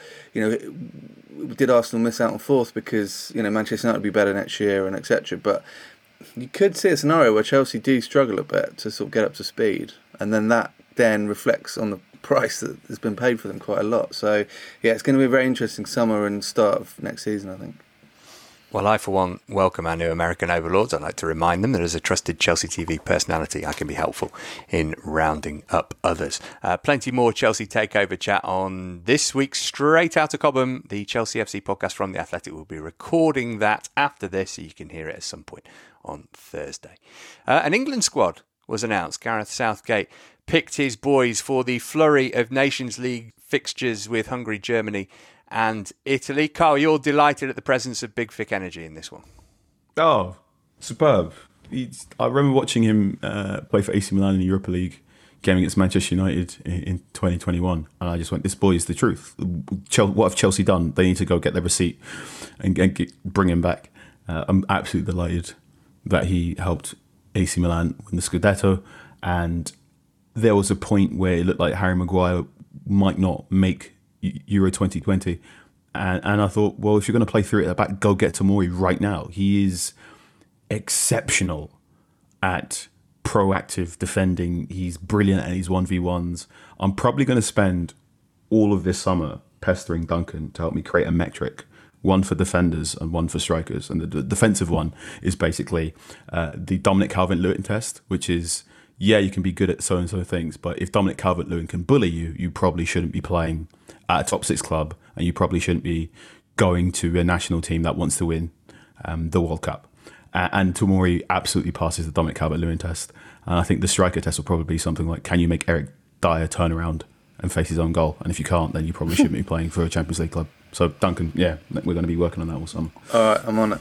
did Arsenal miss out on fourth because, Manchester United will be better next year and etc. But you could see a scenario where Chelsea do struggle a bit to sort of get up to speed. And then that then reflects on the price that has been paid for them quite a lot. So, yeah, it's going to be a very interesting summer and start of next season, I think. Well, I, for one, welcome our new American overlords. I'd like to remind them that as a trusted Chelsea TV personality, I can be helpful in rounding up others. Plenty more Chelsea takeover chat on this week's Straight Outta Cobham, the Chelsea FC podcast from The Athletic. We'll be recording that after this, so you can hear it at some point on Thursday. An England squad was announced. Gareth Southgate picked his boys for the flurry of Nations League fixtures with Hungary, Germany and Italy. Carl, you're delighted at the presence of Big Vic energy in this one. Oh, superb. I remember watching him play for AC Milan in the Europa League game against Manchester United in 2021, and I just went, this boy is the truth. What have Chelsea done? They need to go get their receipt and bring him back. I'm absolutely delighted that he helped AC Milan win the Scudetto, and there was a point where it looked like Harry Maguire might not make Euro 2020, and I thought, well, if you're going to play through it at the back, go get Tomori right now. He is exceptional at proactive defending. He's brilliant at his 1v1s. I'm probably going to spend all of this summer pestering Duncan to help me create a metric, one for defenders and one for strikers. And the defensive one is basically the Dominic Calvert-Lewin test, which is, yeah, you can be good at so-and-so things, but if Dominic Calvert-Lewin can bully you, you probably shouldn't be playing at a top 6 club, and you probably shouldn't be going to a national team that wants to win the World Cup. And Tomori absolutely passes the Dominic Calvert-Lewin test. And I think the striker test will probably be something like, can you make Eric Dyer turn around and face his own goal? And if you can't, then you probably shouldn't be playing for a Champions League club. So Duncan, yeah, we're going to be working on that all summer. All right, I'm on it.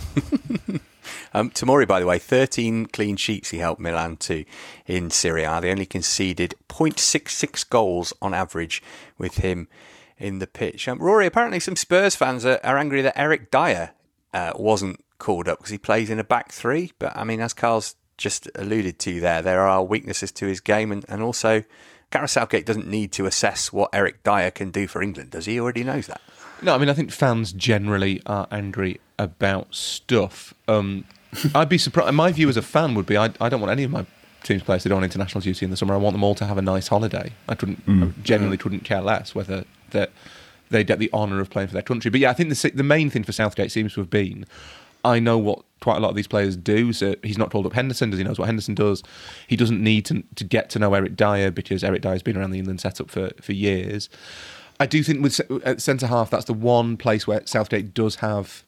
Tomori, by the way, 13 clean sheets he helped Milan to in Serie A. They only conceded 0.66 goals on average with him in the pitch. Rory, apparently some Spurs fans are angry that Eric Dyer wasn't called up because he plays in a back three. But I mean, as Carl's just alluded to there are weaknesses to his game, and also Gareth Southgate doesn't need to assess what Eric Dyer can do for England, does he? He already knows that. No, I mean, I think fans generally are angry about stuff. I'd be surprised. My view as a fan would be, I don't want any of my team's players to go on international duty in the summer. I want them all to have a nice holiday. I genuinely couldn't care less whether that they get the honour of playing for their country. But yeah, I think the main thing for Southgate seems to have been, I know what quite a lot of these players do. So he's not called up Henderson, because he knows what Henderson does. He doesn't need to get to know Eric Dyer, because Eric Dyer's been around the England setup for years. I do think at centre-half, that's the one place where Southgate does have,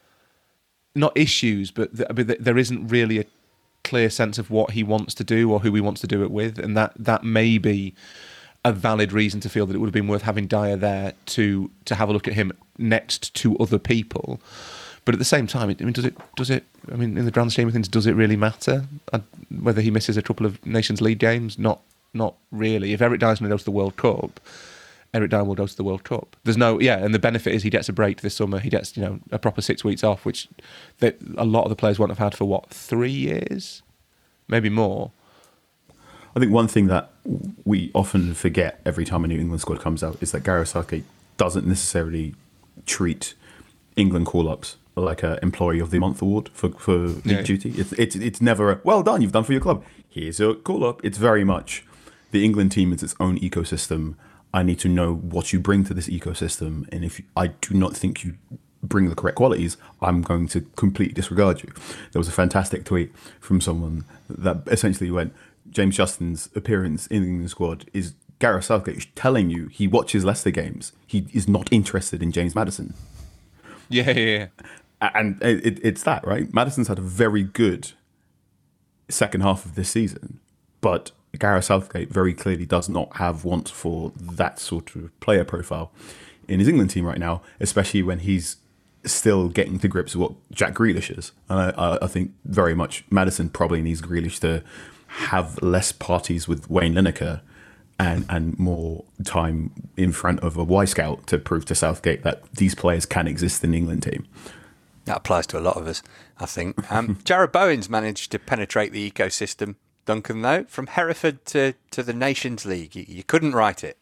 not issues, but there isn't really a clear sense of what he wants to do or who he wants to do it with. And that may be a valid reason to feel that it would have been worth having Dyer there to have a look at him next to other people. But at the same time, does it? I mean, in the grand scheme of things, does it really matter whether he misses a couple of Nations League games? Not really. If Eric Dyer's going to go to the World Cup, Eric Dyer will go to the World Cup. And the benefit is he gets a break this summer. He gets a proper 6 weeks off, which a lot of the players won't have had for 3 years, maybe more. I think one thing that we often forget every time a new England squad comes out is that Gareth Southgate doesn't necessarily treat England call-ups like an Employee of the Month award for league duty. It's never a, well done, you've done for your club, here's a call-up. It's very much the England team is its own ecosystem. I need to know what you bring to this ecosystem, and if I do not think you bring the correct qualities, I'm going to completely disregard you. There was a fantastic tweet from someone that essentially went, James Justin's appearance in the England squad is Gareth Southgate telling you he watches Leicester games. He is not interested in James Maddison. Yeah. And it's that, right? Maddison's had a very good second half of this season, but Gareth Southgate very clearly does not have want for that sort of player profile in his England team right now, especially when he's still getting to grips with what Jack Grealish is. And I think very much Maddison probably needs Grealish to have less parties with Wayne Lineker and more time in front of a Y-Scout to prove to Southgate that these players can exist in the England team. That applies to a lot of us, I think. Jarrod Bowen's managed to penetrate the ecosystem, Duncan, though, from Hereford to the Nations League. You couldn't write it.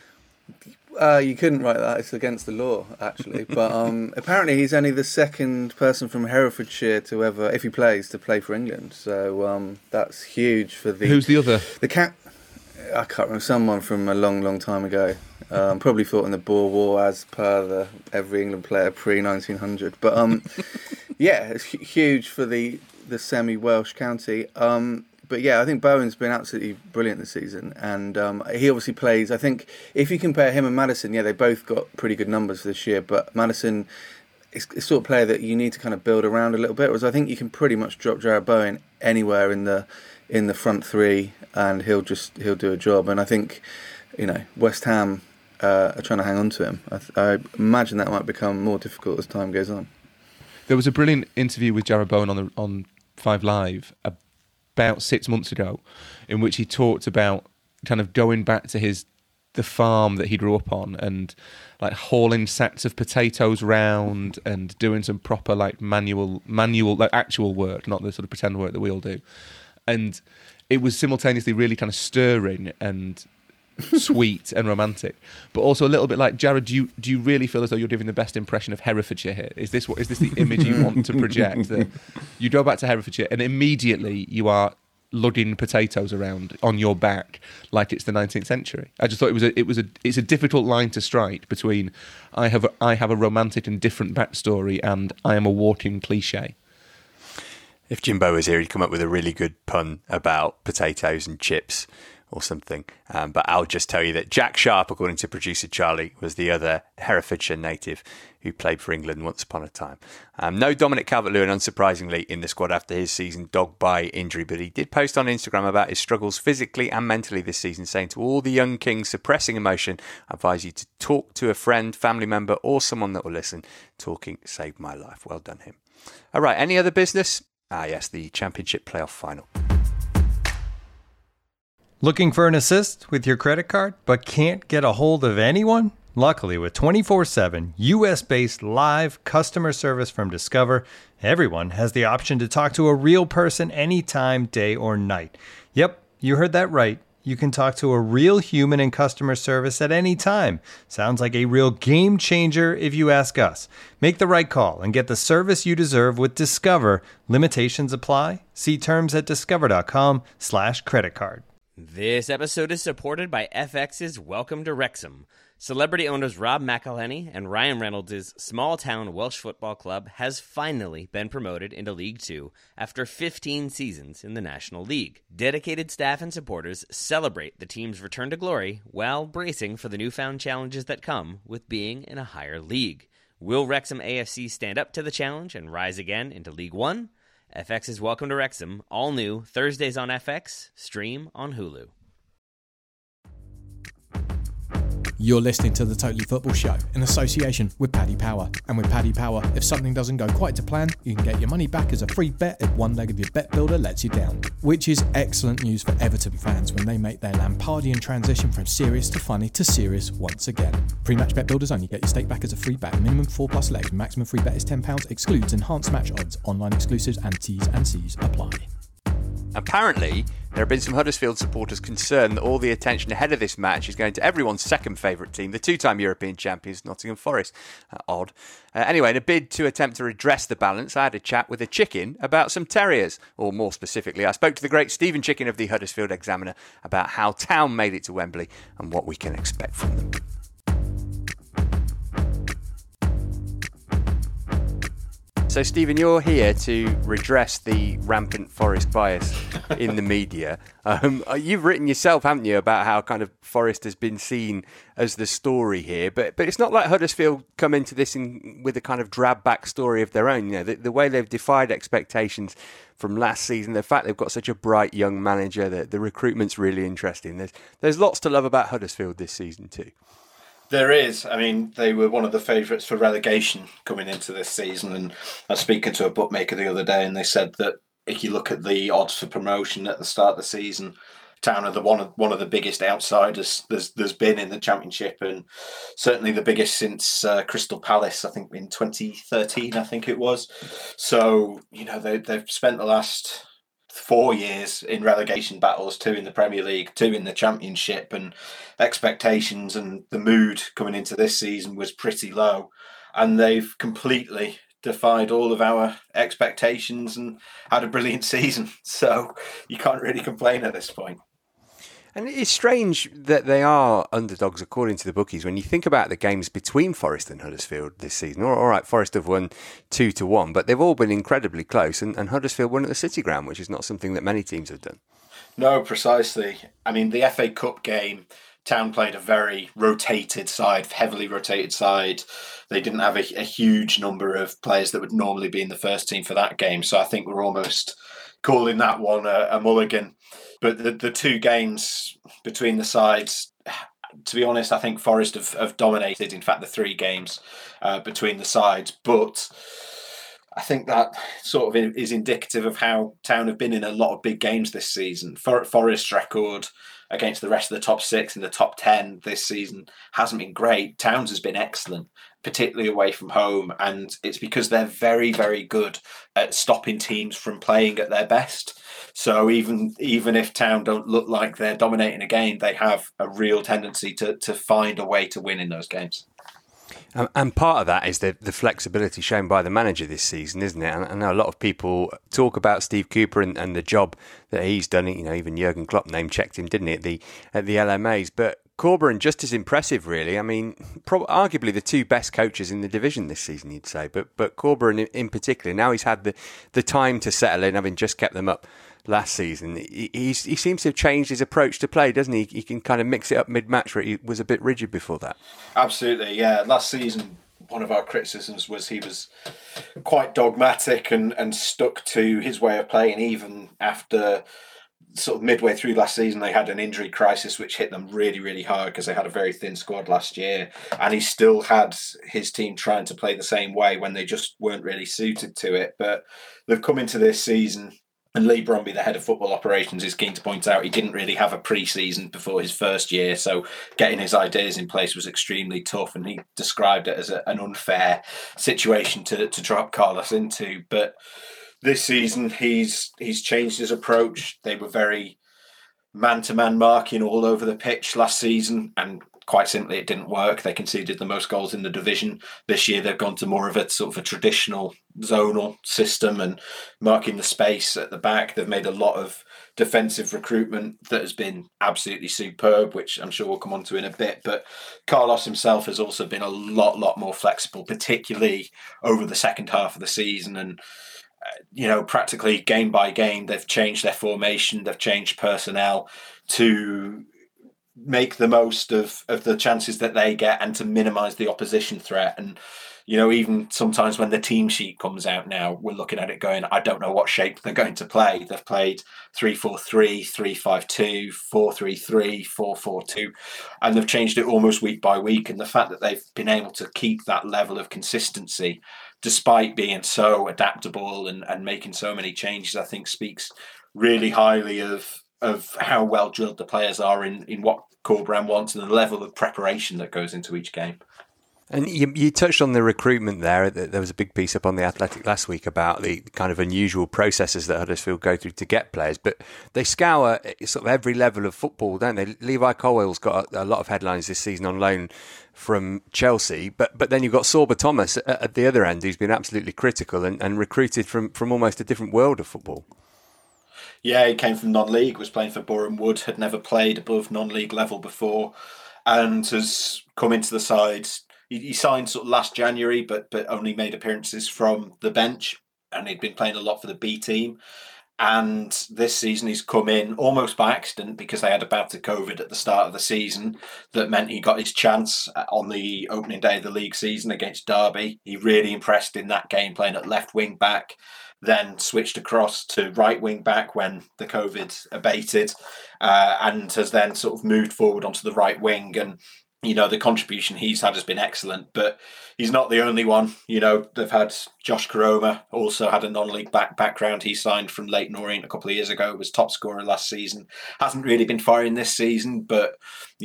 You couldn't write that. It's against the law, actually. But apparently he's only the second person from Herefordshire to ever, if he plays, to play for England. So that's huge for the... Who's the other? I can't remember. Someone from a long, long time ago. Probably fought in the Boer War as per every England player pre-1900. But yeah, it's huge for the semi-Welsh county. But yeah, I think Bowen's been absolutely brilliant this season, and he obviously plays. I think if you compare him and Maddison, yeah, they both got pretty good numbers this year. But Maddison is the sort of player that you need to kind of build around a little bit. Whereas I think you can pretty much drop Jarrod Bowen anywhere in the in the front three, and he'll do a job. And I think, West Ham are trying to hang on to him. I imagine that might become more difficult as time goes on. There was a brilliant interview with Jarrod Bowen on 5 Live about 6 months ago, in which he talked about kind of going back to the farm that he grew up on, and like hauling sacks of potatoes round and doing some proper like manual like actual work, not the sort of pretend work that we all do. And it was simultaneously really kind of stirring and sweet and romantic, but also a little bit like, Jarrod, do you really feel as though you're giving the best impression of Herefordshire here? Is this the image you want to project? That you go back to Herefordshire and immediately you are lugging potatoes around on your back like it's the 19th century. I just thought it's a difficult line to strike between I have a romantic and different backstory and I am a walking cliche. If Jimbo was here, he'd come up with a really good pun about potatoes and chips or something. But I'll just tell you that Jack Sharp, according to producer Charlie, was the other Herefordshire native who played for England once upon a time. No Dominic Calvert-Lewin, unsurprisingly, in the squad after his season dogged by injury, but he did post on Instagram about his struggles physically and mentally this season, saying to all the young kings suppressing emotion, I advise you to talk to a friend, family member, or someone that will listen. Talking saved my life. Well done, him. All right, any other business? Yes, the Championship playoff final. Looking for an assist with your credit card, but can't get a hold of anyone? Luckily, with 24/7 US-based live customer service from Discover, everyone has the option to talk to a real person anytime, day or night. Yep, you heard that right. You can talk to a real human in customer service at any time. Sounds like a real game changer if you ask us. Make the right call and get the service you deserve with Discover. Limitations apply. See terms at discover.com/creditcard. This episode is supported by FX's Welcome to Wrexham. Celebrity owners Rob McElhenney and Ryan Reynolds' small-town Welsh football club has finally been promoted into League Two after 15 seasons in the National League. Dedicated staff and supporters celebrate the team's return to glory while bracing for the newfound challenges that come with being in a higher league. Will Wrexham AFC stand up to the challenge and rise again into League One? FX's Welcome to Wrexham, all new, Thursdays on FX, stream on Hulu. You're listening to The Totally Football Show in association with Paddy Power. And with Paddy Power, if something doesn't go quite to plan, you can get your money back as a free bet if one leg of your bet builder lets you down. Which is excellent news for Everton fans when they make their Lampardian transition from serious to funny to serious once again. Pre-match bet builders only get your stake back as a free bet. Minimum 4+ legs. Maximum free bet is £10. Excludes enhanced match odds. Online exclusives and T's and C's apply. Apparently, there have been some Huddersfield supporters concerned that all the attention ahead of this match is going to everyone's second favourite team, the two-time European champions, Nottingham Forest. Odd. Anyway, in a bid to attempt to redress the balance, I had a chat with a chicken about some terriers. Or more specifically, I spoke to the great Stephen Chicken of the Huddersfield Examiner about how Town made it to Wembley and what we can expect from them. So, Stephen, you're here to redress the rampant Forest bias in the media. You've written yourself, haven't you, about how kind of Forest has been seen as the story here. But it's not like Huddersfield come into this with a kind of drab backstory of their own. You know, the way they've defied expectations from last season, the fact they've got such a bright young manager, the recruitment's really interesting. There's lots to love about Huddersfield this season too. There is. I mean, they were one of the favourites for relegation coming into this season. And I was speaking to a bookmaker the other day, and they said that if you look at the odds for promotion at the start of the season, Town are one of the biggest outsiders there's been in the Championship, and certainly the biggest since Crystal Palace, I think in 2013, I think it was. So, you know, they've spent the last 4 years in relegation battles, 2 in the Premier League, 2 in the Championship, and expectations and the mood coming into this season was pretty low, and they've completely defied all of our expectations and had a brilliant season. So you can't really complain at this point. And it's strange that they are underdogs according to the bookies. When you think about the games between Forest and Huddersfield this season, all right, Forest have won 2-1, but they've all been incredibly close, and Huddersfield won at the City Ground, which is not something that many teams have done. No, precisely. I mean, the FA Cup game, Town played a very rotated side, heavily rotated side. They didn't have a huge number of players that would normally be in the first team for that game, so I think we're almost calling that one a mulligan. But the two games between the sides, to be honest, I think Forest have dominated, in fact, the 3 games between the sides. But I think that sort of is indicative of how Town have been in a lot of big games this season. Forest's record against the rest of the top 6 and the top 10 this season hasn't been great. Town's has been excellent, particularly away from home, and it's because they're very, very good at stopping teams from playing at their best. So even if Town don't look like they're dominating a game, they have a real tendency to find a way to win in those games. And part of that is the flexibility shown by the manager this season, isn't it? And I know a lot of people talk about Steve Cooper and the job that he's done. You know, even Jurgen Klopp name-checked him, didn't he, at the LMAs? But Corberan just as impressive, really. I mean, arguably the 2 best coaches in the division this season, you'd say. But Corberan in particular, now he's had the time to settle in, having just kept them up last season. He seems to have changed his approach to play, doesn't he? He can kind of mix it up mid-match where he was a bit rigid before that. Absolutely, yeah. Last season, one of our criticisms was he was quite dogmatic and stuck to his way of playing, even after sort of midway through last season they had an injury crisis which hit them really, really hard because they had a very thin squad last year, and he still had his team trying to play the same way when they just weren't really suited to it. But they've come into this season, and Lee Bromby, the head of football operations, is keen to point out he didn't really have a pre-season before his first year, so getting his ideas in place was extremely tough, and he described it as an unfair situation to drop Carlos into. But this season, he's changed his approach. They were very man-to-man marking all over the pitch last season, and quite simply, it didn't work. They conceded the most goals in the division. This year, they've gone to more of a sort of a traditional zonal system and marking the space at the back. They've made a lot of defensive recruitment that has been absolutely superb, which I'm sure we'll come on to in a bit. But Carlos himself has also been a lot more flexible, particularly over the second half of the season. And practically game by game, they've changed their formation, they've changed personnel to make the most of the chances that they get and to minimise the opposition threat. And, even sometimes when the team sheet comes out now, we're looking at it going, I don't know what shape they're going to play. They've played 3-4-3, 3-5-2, 4-3-3, 4-4-2, and they've changed it almost week by week. And the fact that they've been able to keep that level of consistency despite being so adaptable and making so many changes, I think speaks really highly of how well drilled the players are in what Corberan wants and the level of preparation that goes into each game. And you touched on the recruitment there. There was a big piece up on The Athletic last week about the kind of unusual processes that Huddersfield go through to get players, but they scour sort of every level of football, don't they? Levi Colwell's got a lot of headlines this season on loan from Chelsea, but then you've got Sorba Thomas at the other end, who's been absolutely critical and recruited from almost a different world of football. Yeah, he came from non-league, was playing for Boreham Wood, had never played above non-league level before, and has come into the side. He signed sort of last January, but only made appearances from the bench, and he'd been playing a lot for the B team. And this season he's come in almost by accident because they had a bout of COVID at the start of the season that meant he got his chance on the opening day of the league season against Derby. He really impressed in that game, playing at left wing back, then switched across to right wing back when the COVID abated, and has then sort of moved forward onto the right wing. And the contribution he's had has been excellent, but he's not the only one. They've had Josh Koroma, also had a non-league background. He signed from Leyton Orient a couple of years ago, was top scorer last season. Hasn't really been firing this season, but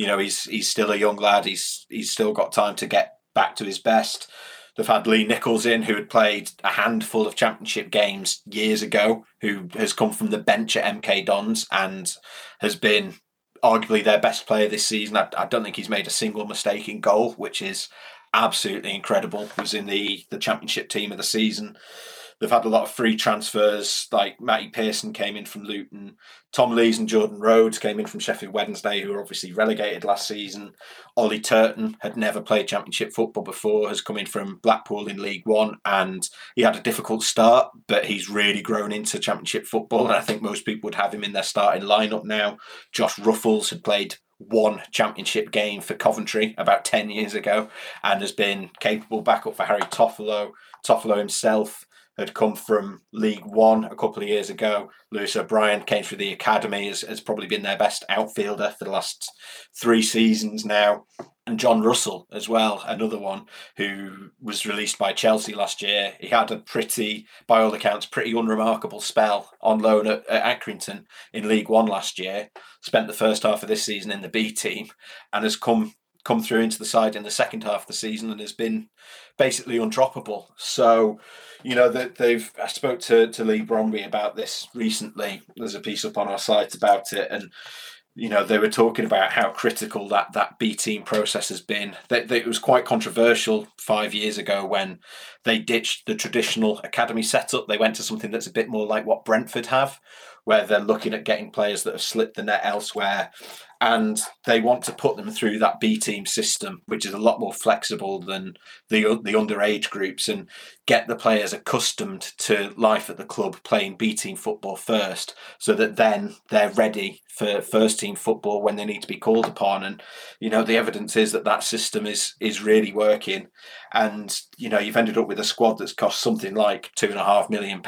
he's still a young lad. He's still got time to get back to his best. They've had Lee Nichols in, who had played a handful of championship games years ago, who has come from the bench at MK Dons and has been arguably their best player this season. I don't think he's made a single mistake in goal, which is absolutely incredible. He was in the championship team of the season. They've had a lot of free transfers, like Matty Pearson came in from Luton. Tom Lees and Jordan Rhodes came in from Sheffield Wednesday, who were obviously relegated last season. Ollie Turton had never played championship football before, has come in from Blackpool in League One, and he had a difficult start, but he's really grown into championship football, and I think most people would have him in their starting lineup now. Josh Ruffles had played one championship game for Coventry about 10 years ago and has been capable backup for Harry Toffolo. Toffolo himself had come from League One a couple of years ago. Lewis O'Brien came through the academy, has probably been their best outfielder for the last 3 seasons now. And John Russell as well, another one who was released by Chelsea last year. He had a by all accounts, pretty unremarkable spell on loan at Accrington in League One last year. Spent the first half of this season in the B team and has come through into the side in the second half of the season and has been basically undroppable. So, I spoke to Lee Bromby about this recently. There's a piece up on our site about it, and they were talking about how critical that B team process has been. It was quite controversial 5 years ago when they ditched the traditional academy setup. They went to something that's a bit more like what Brentford have, where they're looking at getting players that have slipped the net elsewhere. And they want to put them through that B team system, which is a lot more flexible than the underage groups, and get the players accustomed to life at the club playing B team football first, so that then they're ready for first team football when they need to be called upon. And the evidence is that system is really working. And you've ended up with a squad that's cost something like £2.5 million,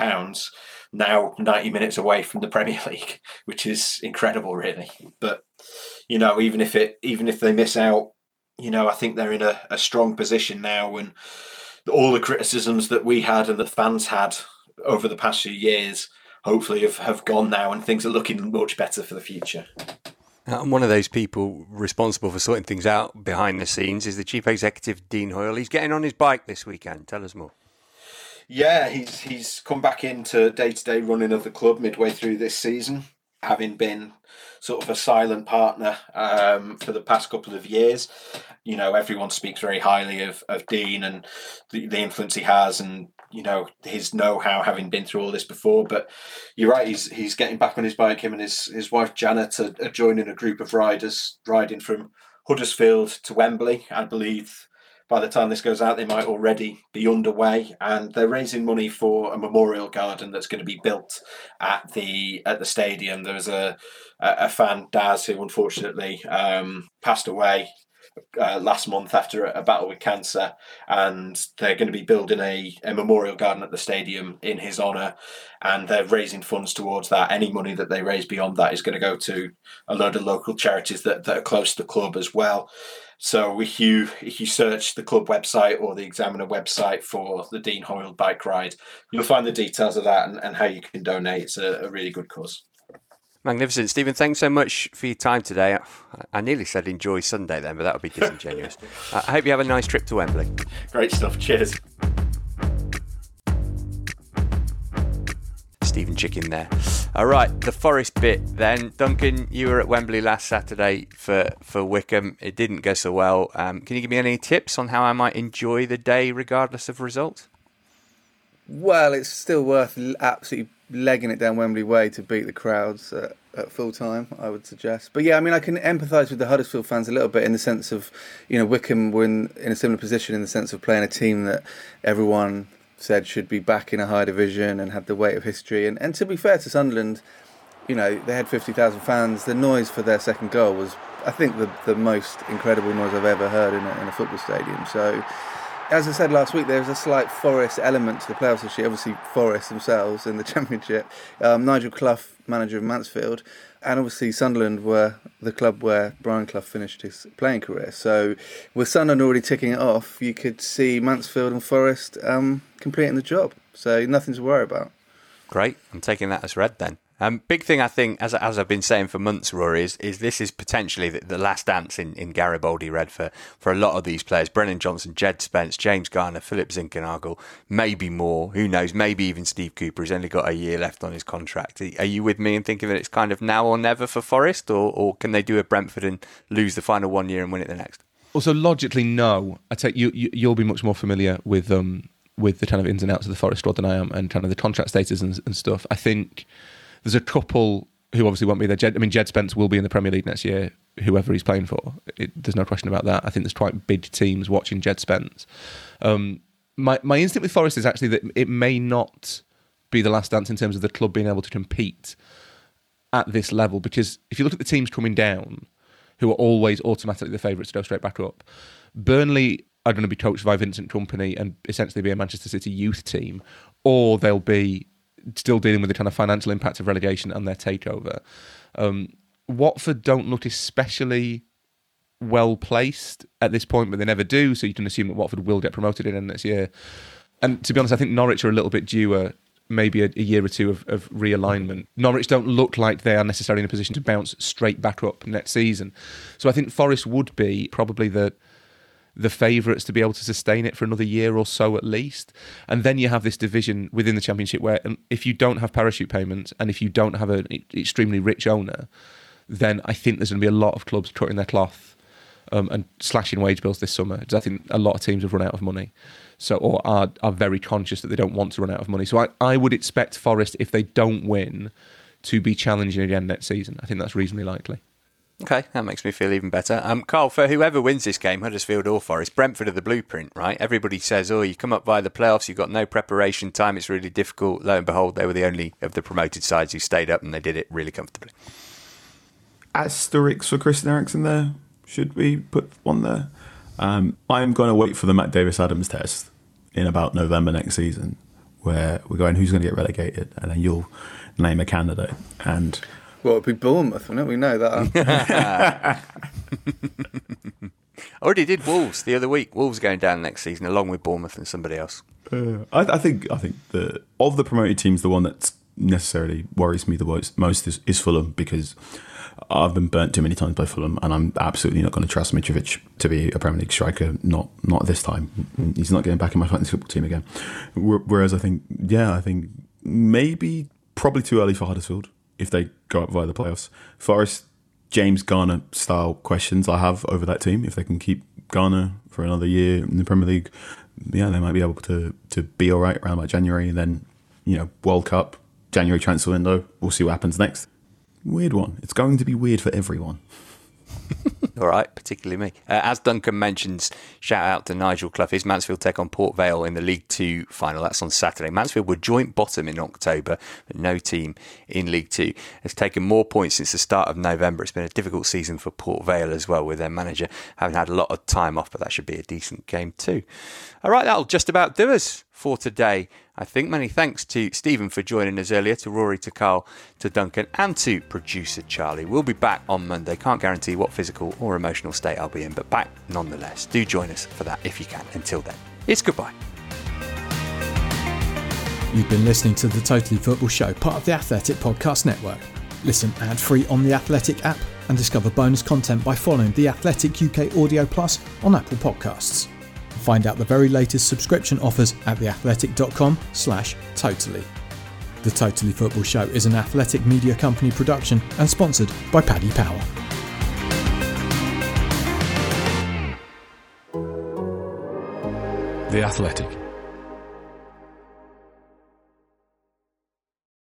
now 90 minutes away from the Premier League, which is incredible, really. But even if they miss out, I think they're in a strong position now, and all the criticisms that we had and the fans had over the past few years hopefully have gone now, and things are looking much better for the future. And one of those people responsible for sorting things out behind the scenes is the Chief Executive, Dean Hoyle. He's getting on his bike this weekend. Tell us more. Yeah, he's come back into day-to-day running of the club midway through this season, having been sort of a silent partner for the past couple of years. Everyone speaks very highly of Dean and the influence he has, and his know-how, having been through all this before. But you're right, he's getting back on his bike. Him and his wife Janet are joining a group of riders riding from Huddersfield to Wembley. I believe by the time this goes out, they might already be underway, and they're raising money for a memorial garden that's going to be built at the stadium. There was a fan, Daz, who unfortunately passed away last month after a battle with cancer, and they're going to be building a memorial garden at the stadium in his honour, and they're raising funds towards that. Any money that they raise beyond that is going to go to a load of local charities that are close to the club as well. So if you search the club website or the Examiner website for the Dean Hoyle bike ride, you'll find the details of that and how you can donate. It's a really good cause. Magnificent. Stephen, thanks so much for your time today. I nearly said enjoy Sunday then, but that would be disingenuous. I hope you have a nice trip to Wembley. Great stuff. Cheers. Stephen Chicken there. All right, the Forest bit then. Duncan, you were at Wembley last Saturday for Wycombe. It didn't go so well. Can you give me any tips on how I might enjoy the day regardless of result? Well, it's still worth absolutely legging it down Wembley Way to beat the crowds at full time, I would suggest. But yeah, I mean, I can empathise with the Huddersfield fans a little bit in the sense of, Wycombe were in a similar position in the sense of playing a team that everyone said should be back in a high division and had the weight of history. And to be fair to Sunderland, they had 50,000 fans. The noise for their second goal was, I think, the most incredible noise I've ever heard in a football stadium. So, as I said last week, there's a slight Forest element to the playoffs this year. Obviously, Forest themselves in the Championship. Nigel Clough, manager of Mansfield, and obviously Sunderland were the club where Brian Clough finished his playing career. So, with Sunderland already ticking it off, you could see Mansfield and Forest completing the job. So, nothing to worry about. Great. I'm taking that as read then. Big thing, I think, as I've been saying for months, Rory, is this is potentially the last dance in Garibaldi Red for a lot of these players. Brennan Johnson, Jed Spence, James Garner, Philip Zinckernagel, maybe more. Who knows? Maybe even Steve Cooper has only got a year left on his contract. Are you with me in thinking that it's kind of now or never for Forest, or can they do a Brentford and lose the final 1 year and win it the next? Also, logically, no. I take you'll be much more familiar with the kind of ins and outs of the Forest squad than I am, and kind of the contract status and stuff. I think there's a couple who obviously won't be there. Jed Spence will be in the Premier League next year, whoever he's playing for. There's no question about that. I think there's quite big teams watching Jed Spence. My instinct with Forest is actually that it may not be the last dance in terms of the club being able to compete at this level, because if you look at the teams coming down, who are always automatically the favourites to go straight back up, Burnley are going to be coached by Vincent Kompany and essentially be a Manchester City youth team. or they'll be still dealing with the kind of financial impact of relegation and their takeover. Watford don't look especially well placed at this point, but they never do, so you can assume that Watford will get promoted in next year. And to be honest, I think Norwich are a little bit due maybe a year or two of realignment. Norwich don't look like they are necessarily in a position to bounce straight back up next season. So I think Forest would be probably the favourites to be able to sustain it for another year or so at least. And then you have this division within the Championship where if you don't have parachute payments and if you don't have an extremely rich owner, then I think there's going to be a lot of clubs cutting their cloth and slashing wage bills this summer. I think a lot of teams have run out of money, or are very conscious that they don't want to run out of money. So I would expect Forest, if they don't win, to be challenging again next season. I think that's reasonably likely. Okay, that makes me feel even better. Carl, for whoever wins this game, Huddersfield or Forest, Brentford are the blueprint, right? Everybody says, you come up via the playoffs, you've got no preparation time, it's really difficult. Lo and behold, they were the only of the promoted sides who stayed up and they did it really comfortably. Asterix for Christian Eriksen there. Should we put one there? I'm going to wait for the Matt Davis-Adams test in about November next season, where we're going, who's going to get relegated? And then you'll name a candidate. And well, it'd be Bournemouth, wouldn't it? We know that. Already did Wolves the other week. Wolves going down next season, along with Bournemouth and somebody else. I think that of the promoted teams, the one that necessarily worries me the most is Fulham, because I've been burnt too many times by Fulham, and I'm absolutely not going to trust Mitrovic to be a Premier League striker. Not this time. He's not getting back in my fantasy football team again. Whereas I think maybe probably too early for Huddersfield if they go up via the playoffs. Forest, James Garner style questions I have over that team. If they can keep Garner for another year in the Premier League, they might be able to be all right around about January, and then World Cup, January transfer window. We'll see what happens next. Weird one. It's going to be weird for everyone. All right, particularly me. As Duncan mentions, shout out to Nigel Clough. Is Mansfield take on Port Vale in the League 2 final? That's on Saturday. Mansfield were joint bottom in October, but no team in League 2 has taken more points since the start of November. It's been a difficult season for Port Vale as well, with their manager having had a lot of time off, but that should be a decent game too. All right, that'll just about do us for today. I think many thanks to Stephen for joining us earlier, to Rory, to Carl, to Duncan, and to producer Charlie. We'll be back on Monday. Can't guarantee what physical or emotional state I'll be in, but back nonetheless. Do join us for that if you can. Until then, it's goodbye. You've been listening to The Totally Football Show, part of the Athletic Podcast Network. Listen ad-free on the Athletic app and discover bonus content by following The Athletic UK Audio Plus on Apple Podcasts. Find out the very latest subscription offers at theathletic.com/totally. The Totally Football Show is an Athletic Media Company production and sponsored by Paddy Power. The Athletic.